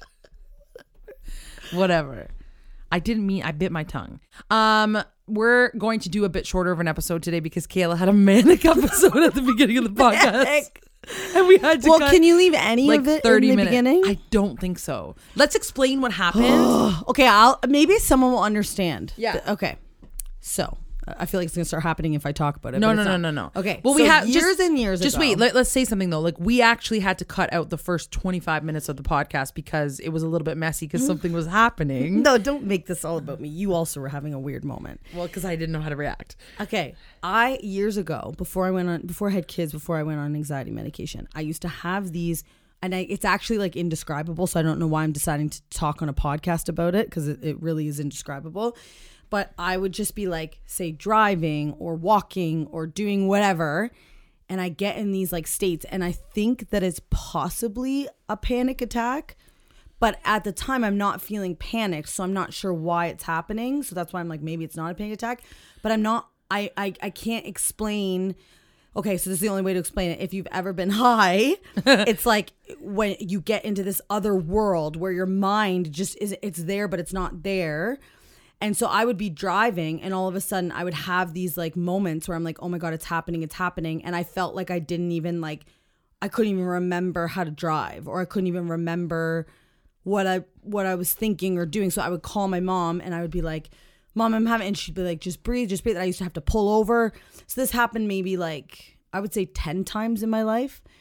Whatever. I didn't mean, I bit my tongue. We're going to do a bit shorter of an episode today because Kayla had a manic episode at the beginning of the podcast. And we had to well, cut can you leave any like of it 30 in the minutes. beginning? I don't think so. Let's explain what happened. Okay, maybe someone will understand. Yeah. Okay. So I feel like it's gonna start happening if I talk about it. No. but it's not. Okay. Well, we so have years and years Just ago. wait. Let's say something though. Like we actually had to cut out the first 25 minutes of the podcast because it was a little bit messy because something was happening. No, don't make this all about me. You also were having a weird moment. Well, because I didn't know how to react. Okay, years ago, before I had kids, before I went on anxiety medication, I used to have these, and it's actually like indescribable. So I don't know why I'm deciding to talk on a podcast about it because it really is indescribable. But I would just be like, say, driving or walking or doing whatever, and I get in these like states, and I think that it's possibly a panic attack. But at the time, I'm not feeling panicked, so I'm not sure why it's happening. So that's why I'm like, maybe it's not a panic attack. But I'm not. I can't explain. Okay, so this is the only way to explain it. If you've ever been high, it's like when you get into this other world where your mind just it's there, but it's not there. And so I would be driving, and all of a sudden I would have these like moments where I'm like, oh my God, it's happening. And I felt like I couldn't even remember how to drive, or I couldn't even remember what I was thinking or doing. So I would call my mom, and I would be like, Mom, I'm having, and she'd be like, just breathe. And I used to have to pull over. So this happened maybe like, I would say 10 times in my life.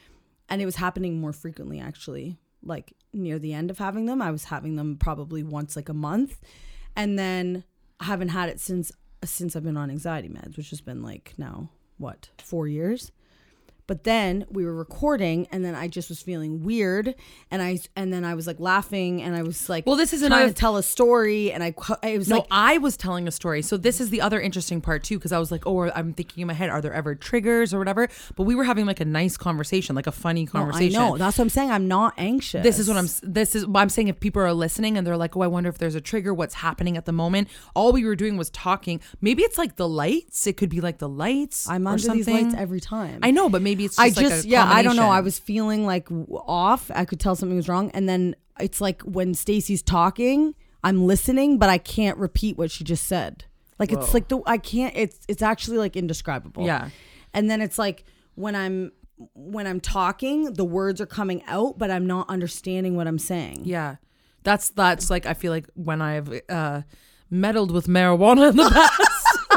And it was happening more frequently, actually. Like near the end of having them, I was having them probably once like a month. And then I haven't had it since I've been on anxiety meds, which has been like now, 4 years? But then we were recording, and then I just was feeling weird, and then I was like laughing, and I was like, well, this is trying to tell a story, and I was telling a story. So this is the other interesting part too, because I was like, oh, I'm thinking in my head, are there ever triggers or whatever? But we were having like a nice conversation, like a funny conversation. I know, that's what I'm saying. I'm not anxious. This is what I'm saying. If people are listening and they're like, oh, I wonder if there's a trigger, what's happening at the moment? All we were doing was talking. Maybe it's like the lights. It could be like the lights. I'm under these lights every time. I know, but maybe it's just I don't know. I was feeling like off. I could tell something was wrong. And then it's like when Stacey's talking, I'm listening, but I can't repeat what she just said. Like, Whoa. It's like it's actually like indescribable. Yeah. And then it's like when I'm talking, the words are coming out, but I'm not understanding what I'm saying. Yeah. That's like, I feel like when I've meddled with marijuana in the past.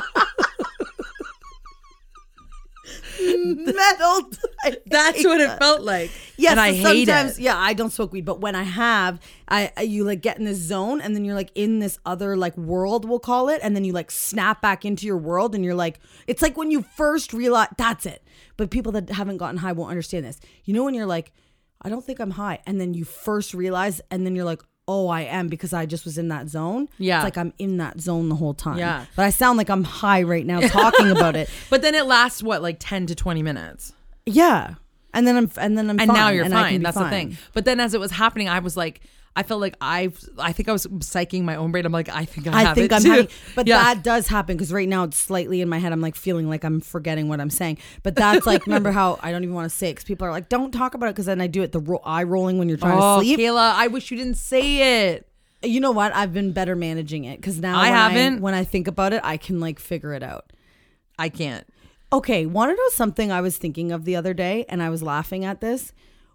Meddled. That's what it felt like. Yes, and I hate it. Yeah, I don't smoke weed, but when I have, you like get in this zone, and then you're like in this other like world, we'll call it, and then you like snap back into your world, and you're like, it's like when you first realize that's it. But people that haven't gotten high won't understand this. You know when you're like, I don't think I'm high, and then you first realize, and then you're like, oh, I am, because I just was in that zone. Yeah. It's like I'm in that zone the whole time. Yeah. But I sound like I'm high right now talking about it. But then it lasts like 10 to 20 minutes. Yeah. And then I'm fine. And now you're and fine. That's the thing. But then as it was happening, I was like, I felt like I think I was psyching my own brain. I'm like, I think I'm having, but yeah. That does happen, because right now it's slightly in my head. I'm like feeling like I'm forgetting what I'm saying. But that's like, remember how I don't even want to say it, because people are like, don't talk about it, because then I do it eye rolling when you're trying to sleep. Kayla, I wish you didn't say it. You know what? I've been better managing it, because now when I think about it, I can like figure it out. I can't. Okay, want to know something I was thinking of the other day, and I was laughing at this?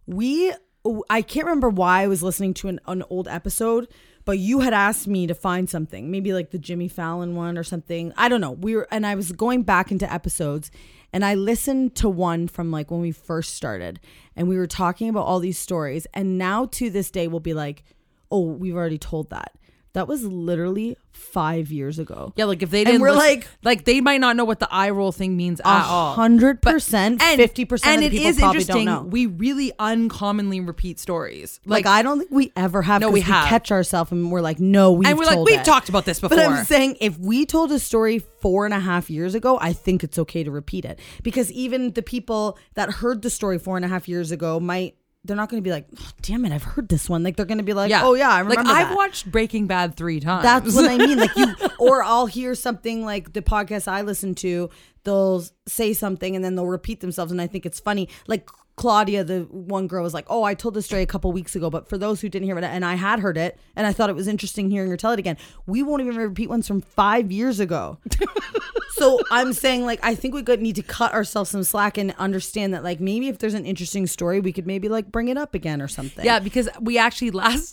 I can't remember why I was listening to an old episode, but you had asked me to find something, maybe like the Jimmy Fallon one or something. I don't know. And I was going back into episodes, and I listened to one from like when we first started, and we were talking about all these stories, and now to this day we'll be like, oh, we've already told that. That was literally 5 years ago. Yeah, like if they didn't, and we're like they might not know what the eye roll thing means at all. 100%, 50% of the people probably don't know. We really uncommonly repeat stories. Like I don't think we ever have. No, we catch ourselves and we're like, no, we've and we're like, we've talked about this before. But I'm saying, if we told a story 4.5 years ago, I think it's okay to repeat it, because even the people that heard the story 4.5 years ago they're not going to be like, oh, damn it, I've heard this one. Like, they're going to be like, oh yeah, I remember like, that. I've watched Breaking Bad 3 times. That's what I mean. Like or I'll hear something like the podcast I listen to, they'll say something and then they'll repeat themselves, and I think it's funny. Like Claudia, the one girl, was like, oh, I told this story a couple weeks ago, but for those who didn't hear it, and I had heard it, and I thought it was interesting hearing her tell it again. We won't even repeat ones from 5 years ago. So I'm saying, like, I think we need to cut ourselves some slack and understand that, like, maybe if there's an interesting story, we could maybe like bring it up again or something. Yeah, because we actually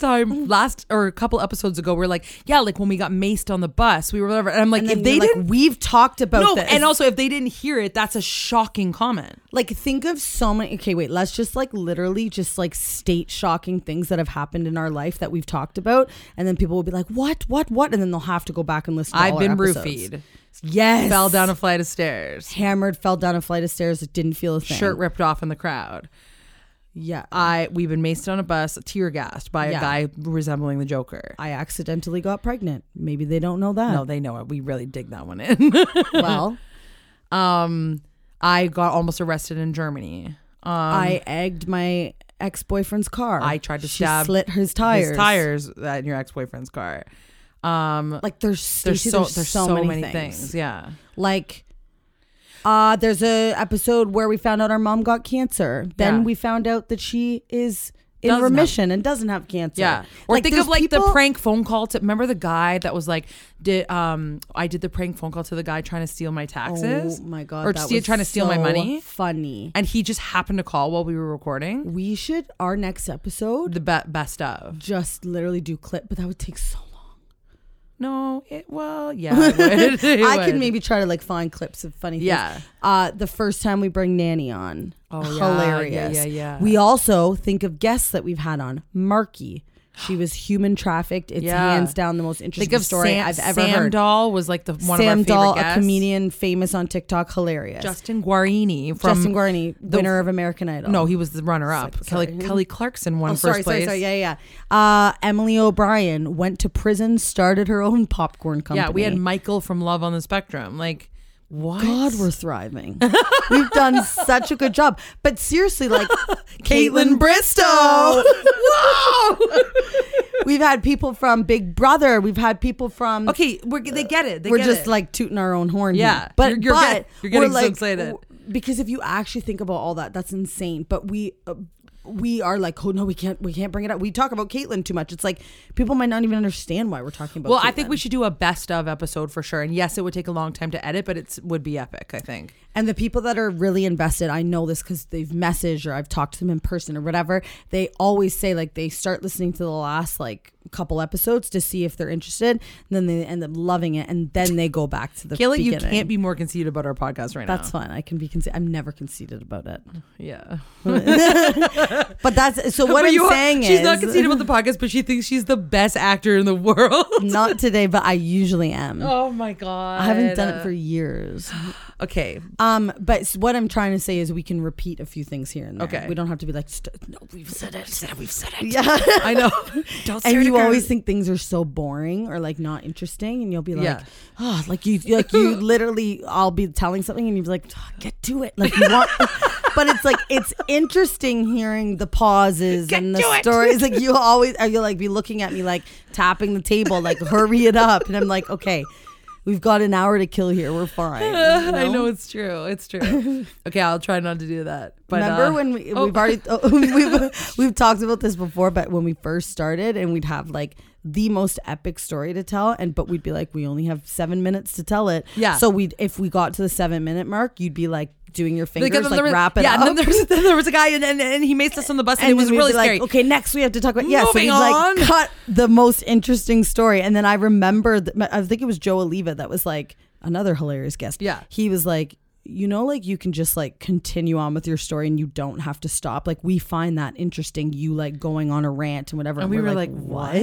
a couple episodes ago, we're like, yeah, like when we got maced on the bus, we were whatever. And I'm like, if they didn't, we've talked about this. And also if they didn't hear it, that's a shocking comment. Like, think of so many. Okay, wait, let's just like literally just like state shocking things that have happened in our life that we've talked about, and then people will be like, what, and then they'll have to go back and listen to all our episodes. I've been roofied. Yes. Fell down a flight of stairs. Hammered, fell down a flight of stairs. It didn't feel a thing. Shirt ripped off in the crowd. Yeah. We've been maced on a bus, tear gassed by a guy resembling the Joker. I accidentally got pregnant. Maybe they don't know that. No, they know it. We really dig that one in. Well, I got almost arrested in Germany. I egged my ex-boyfriend's car. I tried to stab slit his tires in your ex-boyfriend's car. Like there's so many things. Yeah. Like there's a episode where we found out our mom got cancer. Then we found out that she is in remission and doesn't have cancer. Yeah. Or like, think of like the prank phone call remember the guy that was like, I did the prank phone call to the guy trying to steal my taxes. Oh my God. Or trying to steal my money. Funny. And he just happened to call while we were recording. We should, our next episode, the best of, just literally do clip, but that would take so long. No, it would. I could maybe try to like find clips of funny things. Yeah. The first time we bring Nanny on. Oh, yeah. hilarious. Yeah. We also think of guests that we've had on. Marky. She was human trafficked. It's hands down the most interesting Think of story I've ever Sam heard. Dahl was like one of our Sam favorite Dahl, guests. a comedian famous on TikTok, hilarious. Justin Guarini Winner of American Idol. No, he was the runner-up. Kelly Clarkson won first place. Sorry. Yeah. Emily O'Brien went to prison, started her own popcorn company. Yeah, we had Michael from Love on the Spectrum. Like, what? God, we're thriving. We've done such a good job. But seriously, like Caitlin Bristow. Whoa! We've had people from Big Brother. We've had people from. Okay, they get it. We're just like tooting our own horn. Yeah, here. But you're getting we're so excited. Because if you actually think about all that, that's insane. But we are like, oh no, we can't bring it up. We talk about Caitlyn too much. It's like people might not even understand why we're talking about. Well, Caitlyn. I think we should do a best of episode for sure. And yes, it would take a long time to edit, but it would be epic, I think. And the people that are really invested, I know this because they've messaged or I've talked to them in person or whatever. They always say like they start listening to the last like couple episodes to see if they're interested. And then they end up loving it, and then they go back to the Kayla, beginning. you can't be more conceited about our podcast right now. That's fine. I can be conceited. I'm never conceited about it. Yeah. But that's so. What I'm saying is, she's not conceited about the podcast, but she thinks she's the best actor in the world. Not today, but I usually am. Oh my god. I haven't done it for years. Okay. But what I'm trying to say is we can repeat a few things here and there. Okay. We don't have to be like, no, we've said it. We've said it. Yeah. I know. And you always think things are so boring or like not interesting, and you'll be like, oh, like you literally, I'll be telling something and you'll be like, oh, get to it. Like you want, but it's like, it's interesting hearing the pauses and the stories. Like you'll like be looking at me like tapping the table, like hurry it up. And I'm like, okay, we've got an hour to kill here. We're fine. You know? I know it's true. It's true. Okay, I'll try not to do that. But remember when we've talked about this before, but when we first started and we'd have like the most epic story to tell, but we'd be like, we only have 7 minutes to tell it. Yeah. So if we got to the 7 minute mark, you'd be like doing your fingers wrap it up. Yeah, and then there was a guy and he maced us on the bus and it was really scary. Like, okay, next we have to talk about so Moving we'd on. like cut the most interesting story. And then I remember I think it was Joe Oliva that was like another hilarious guest. Yeah. He was like, you know, like you can just like continue on with your story and you don't have to stop. Like we find that interesting, you like going on a rant and whatever. And we were like, what?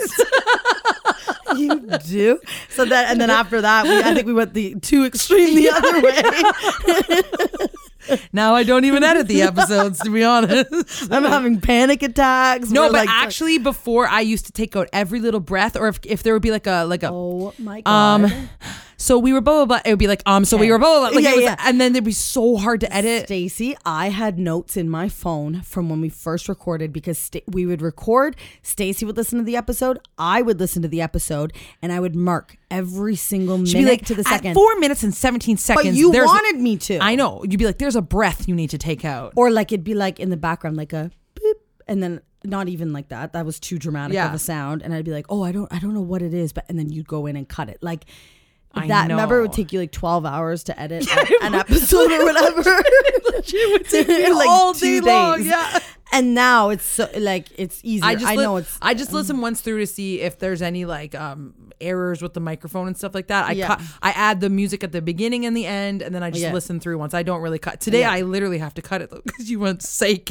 You do? So that, and then after that, I think we went the too extreme the other way. Now I don't even edit the episodes, to be honest. I'm having panic attacks. No, We're but like, actually before I used to take out every little breath, or if there would be like a oh my God. so we were blah blah blah, it would be like so we were blah blah blah, like, Yeah. and then it'd be so hard to edit. Stacey, I had notes in my phone from when we first recorded because we would record. Stacey would listen to the episode. I would listen to the episode, and I would mark every single minute She'd be like, to the second. At 4 minutes and 17 seconds. But you there's- wanted me to. I know. You'd be like, there's a breath you need to take out. Or like it'd be like in the background, like a beep, and then not even like that. That was too dramatic of a sound, and I'd be like, oh, I don't know what it is, but and then you'd go in and cut it like. I That know. remember it would take you like 12 hours to edit an episode or whatever. It would take me Like all 2 day long. days. Yeah. And now it's so, like it's easier. I just listen once through to see if there's any like errors with the microphone and stuff like that. I add the music at the beginning and the end, and then I just listen through once. I don't really cut. Today I literally have to cut it because you went psych.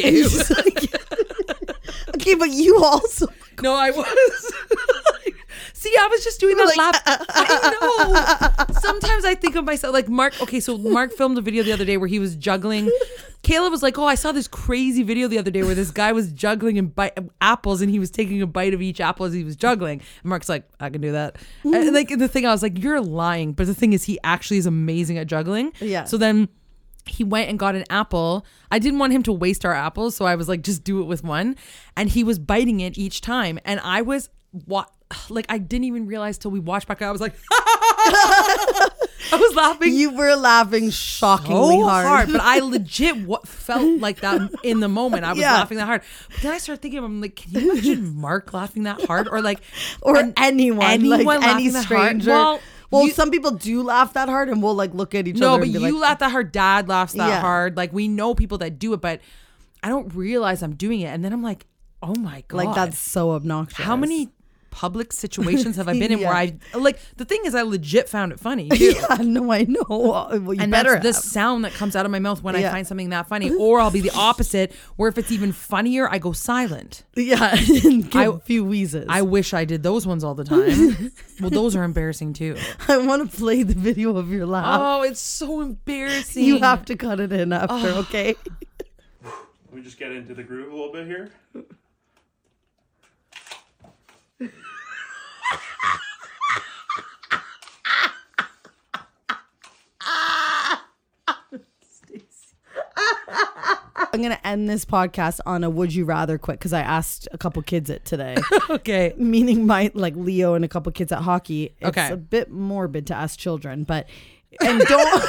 Okay, but you also No, I was. See, I was just doing the laugh. I know. Sometimes I think of myself like Mark. Okay, so Mark filmed a video the other day where he was juggling. Kayla was like, "Oh, I saw this crazy video the other day where this guy was juggling and apples, and he was taking a bite of each apple as he was juggling." And Mark's like, "I can do that." And like the thing, I was like, "You're lying," but the thing is, he actually is amazing at juggling. Yeah. So then he went and got an apple. I didn't want him to waste our apples, so I was like, just do it with one. And he was biting it each time, and I was like, I didn't even realize till we watched back. I was like, I was laughing. you were laughing shockingly So hard. but I legit felt like that in the moment. I was Yeah. laughing that hard. But then I started thinking, I'm like, can you imagine Mark laughing that hard, or like, or and anyone like laughing any that hard? stranger. Well, you- some people do laugh that hard, and we'll like look at each No, other. but and be you like, laugh that hard. Dad laughs that Yeah. hard. Like, we know people that do it, but I don't realize I'm doing it. And then I'm like, oh my God. like that's so obnoxious. How many public situations have I been in Yeah. where I like the thing is I legit found it funny too. Yeah, no, I know. Well, you And better that's the have. sound that comes out of my mouth when I Yeah. find something that funny. Or I'll be the opposite, where if it's even funnier, I go silent. Yeah, and give a few wheezes. I wish I did those ones all the time. Well, those are embarrassing too. I want to play the video of your laugh. Oh, it's so embarrassing. You have to cut it in after, okay? Let me just get into the groove a little bit here. I'm going to end this podcast on a would you rather quick because I asked a couple kids it today. Okay. Meaning my like Leo and a couple kids at hockey. It's Okay. a bit morbid to ask children, but and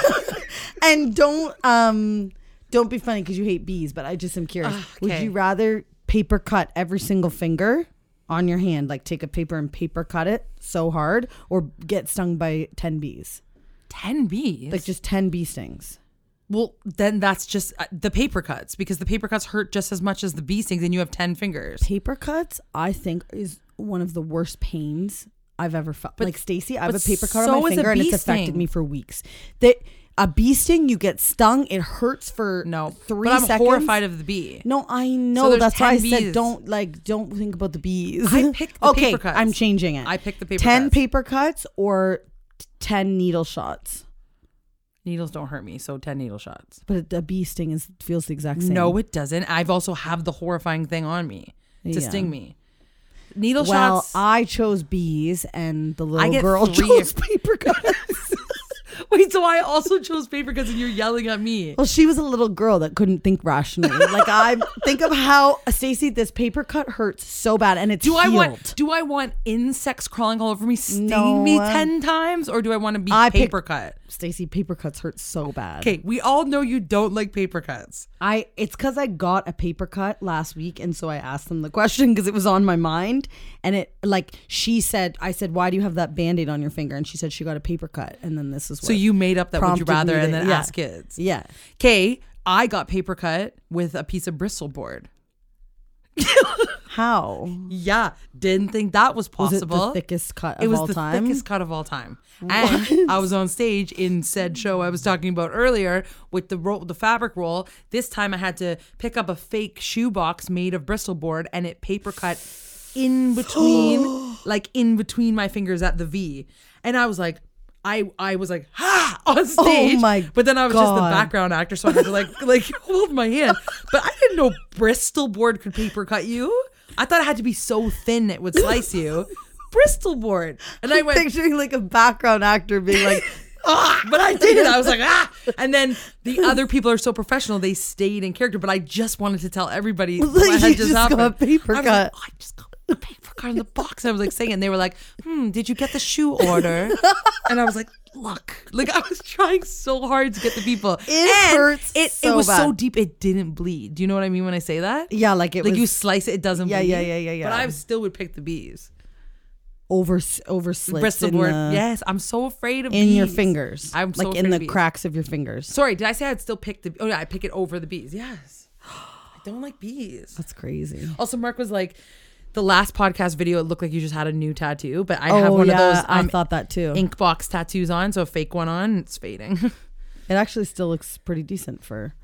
don't be funny because you hate bees, but I just am curious. Would Okay. you rather paper cut every single finger on your hand, like take a paper and paper cut it so hard, or get stung by 10 bees? 10 bees? Like just 10 bee stings. Well, then that's just the paper cuts, because the paper cuts hurt just as much as the bee stings, and you have 10 fingers. Paper cuts, I think, is one of the worst pains I've ever felt. Like Stacey, I have a but paper cut so on my is a finger and it's bee affected sting. me for weeks. A bee sting, you get stung, it hurts for No. 3 but I'm seconds. horrified of the bee. No, I know. there's That's why I 10 said bees. don't think about the bees. I picked the okay, paper cuts. I'm changing it. I picked the paper 10 cuts. paper cuts or 10 needle shots. Needles don't hurt me, so 10 needle shots. But a bee sting feels the exact same. No, it doesn't. I've also have the horrifying thing on me to Yeah. sting me. Needle Well, shots. I chose bees and the I little get girl 3 chose paper cuts. Wait, so I also chose paper cuts and you're yelling at me. Well, she was a little girl that couldn't think rationally. Like I think of how Stacey, this paper cut hurts so bad, and it's Do I healed. want insects crawling all over me, stinging No. me 10 times, or do I want to be paper cut? Stacey, paper cuts hurt so bad. Okay, we all know you don't like paper cuts. It's because I got a paper cut last week, and so I asked them the question because it was on my mind, and it I said, why do you have that Band-Aid on your finger? And she said she got a paper cut, and then this is what So you made up that would you prompted rather me and to- then yeah. ask kids. Yeah. Okay, I got paper cut with a piece of Bristol board. How? Yeah, didn't think that was Was it possible. the thickest cut of It was all the time? thickest cut of all time. And I was on stage in said show I was talking about earlier with the fabric roll. This time I had to pick up a fake shoebox made of Bristol board, and it paper cut in between, like in between my fingers at the V. And I was like, I was like, ha, on stage. Oh my But then I was just the God. background actor, so I had to like hold my hand. But I didn't know Bristol board could paper cut you. I thought it had to be so thin it would slice you. Bristol board. And I went, Picturing like a background actor being like, but I did. I was like, ah. And then the other people are so professional, they stayed in character. But I just wanted to tell everybody Like, what had you just just happened. got a paper I was cut. like, oh, I just got a paper cut in the box. I was like saying, and they were like, did you get the shoe order? And I was like, look, like I was trying so hard to get the people. It hurts It so was so bad. deep, it didn't bleed. Do you know what I mean when I say that? yeah, like it Like was you slice it, it doesn't Yeah, bleed. yeah. But I still would pick the bees. over slits Bristol in board. the- Yes, I'm so afraid of in bees. your fingers. I'm so like afraid in of the bees. cracks of your fingers. Sorry, did I say I'd still pick the? Oh yeah, I pick it over the bees. Yes, I don't like bees. That's crazy. Also, Mark was like, the last podcast video, it looked like you just had a new tattoo, but I have one of those I thought that too. ink box tattoos on, so a fake one on, it's fading. It actually still looks pretty decent for.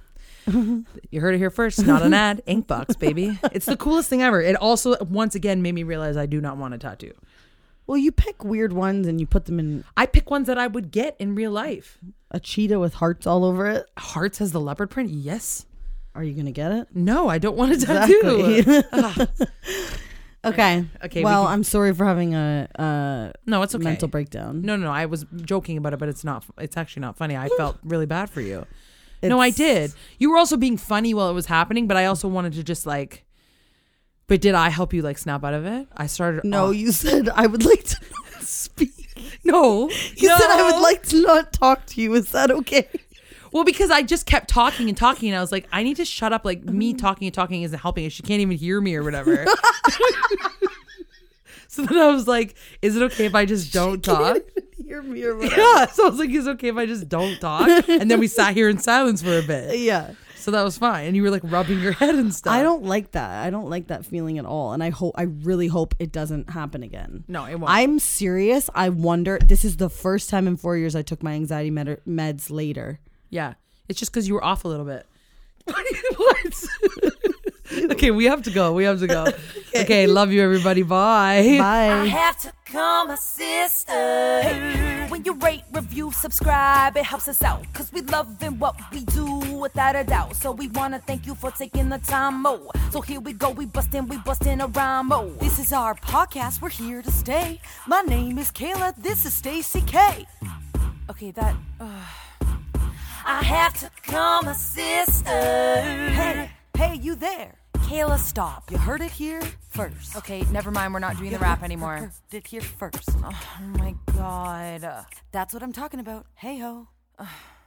You heard it here first. Not an ad. Ink box, baby. It's the coolest thing ever. It also once again made me realize I do not want a tattoo. Well, you pick weird ones and you put them in I pick ones that I would get in real life. a cheetah with hearts all over it. Hearts has the leopard print. Yes. Are you gonna get it? No, I don't want a tattoo. Exactly. Okay. Okay, we Well, can- I'm sorry for having a No, it's okay. mental breakdown. No. I was joking about it, but it's not. It's actually not funny. I felt really bad for you. No, I It's- did. You were also being funny while it was happening, but I also wanted to just like. But did I help you like snap out of it? I started. No, you said I would like to not speak. no. You said I would like to not talk to you. Is that okay? Well, because I just kept talking and talking, and I was like, I need to shut up. Like me talking and talking isn't helping. She can't even hear me or whatever. So then I was like, is it okay if I just don't talk? Hear me or whatever. Yeah. So I was like, is it okay if I just don't talk? And then we sat here in silence for a bit. Yeah. So that was fine. And you were like rubbing your head and stuff. I don't like that. I don't like that feeling at all. And I really hope it doesn't happen again. No, it won't. I'm serious. I wonder, this is the first time in 4 years I took my anxiety meds later. Yeah. It's just because you were off a little bit. What? Okay, we have to go. Okay, love you, everybody. Bye. I have to call my sister. When you rate, review, subscribe, it helps us out. Cause we loving what we do without a doubt. So we wanna thank you for taking the time, mo. So here we go, we bustin' a rhyme, mo. This is our podcast, we're here to stay. My name is Kayla, this is Stacey K. Okay, that... I have to call my sister. Hey, you there. Kayla, stop. You heard it here first. Okay, never mind. We're not doing the rap anymore. Heard it here first. Oh my God. That's what I'm talking about. Hey ho.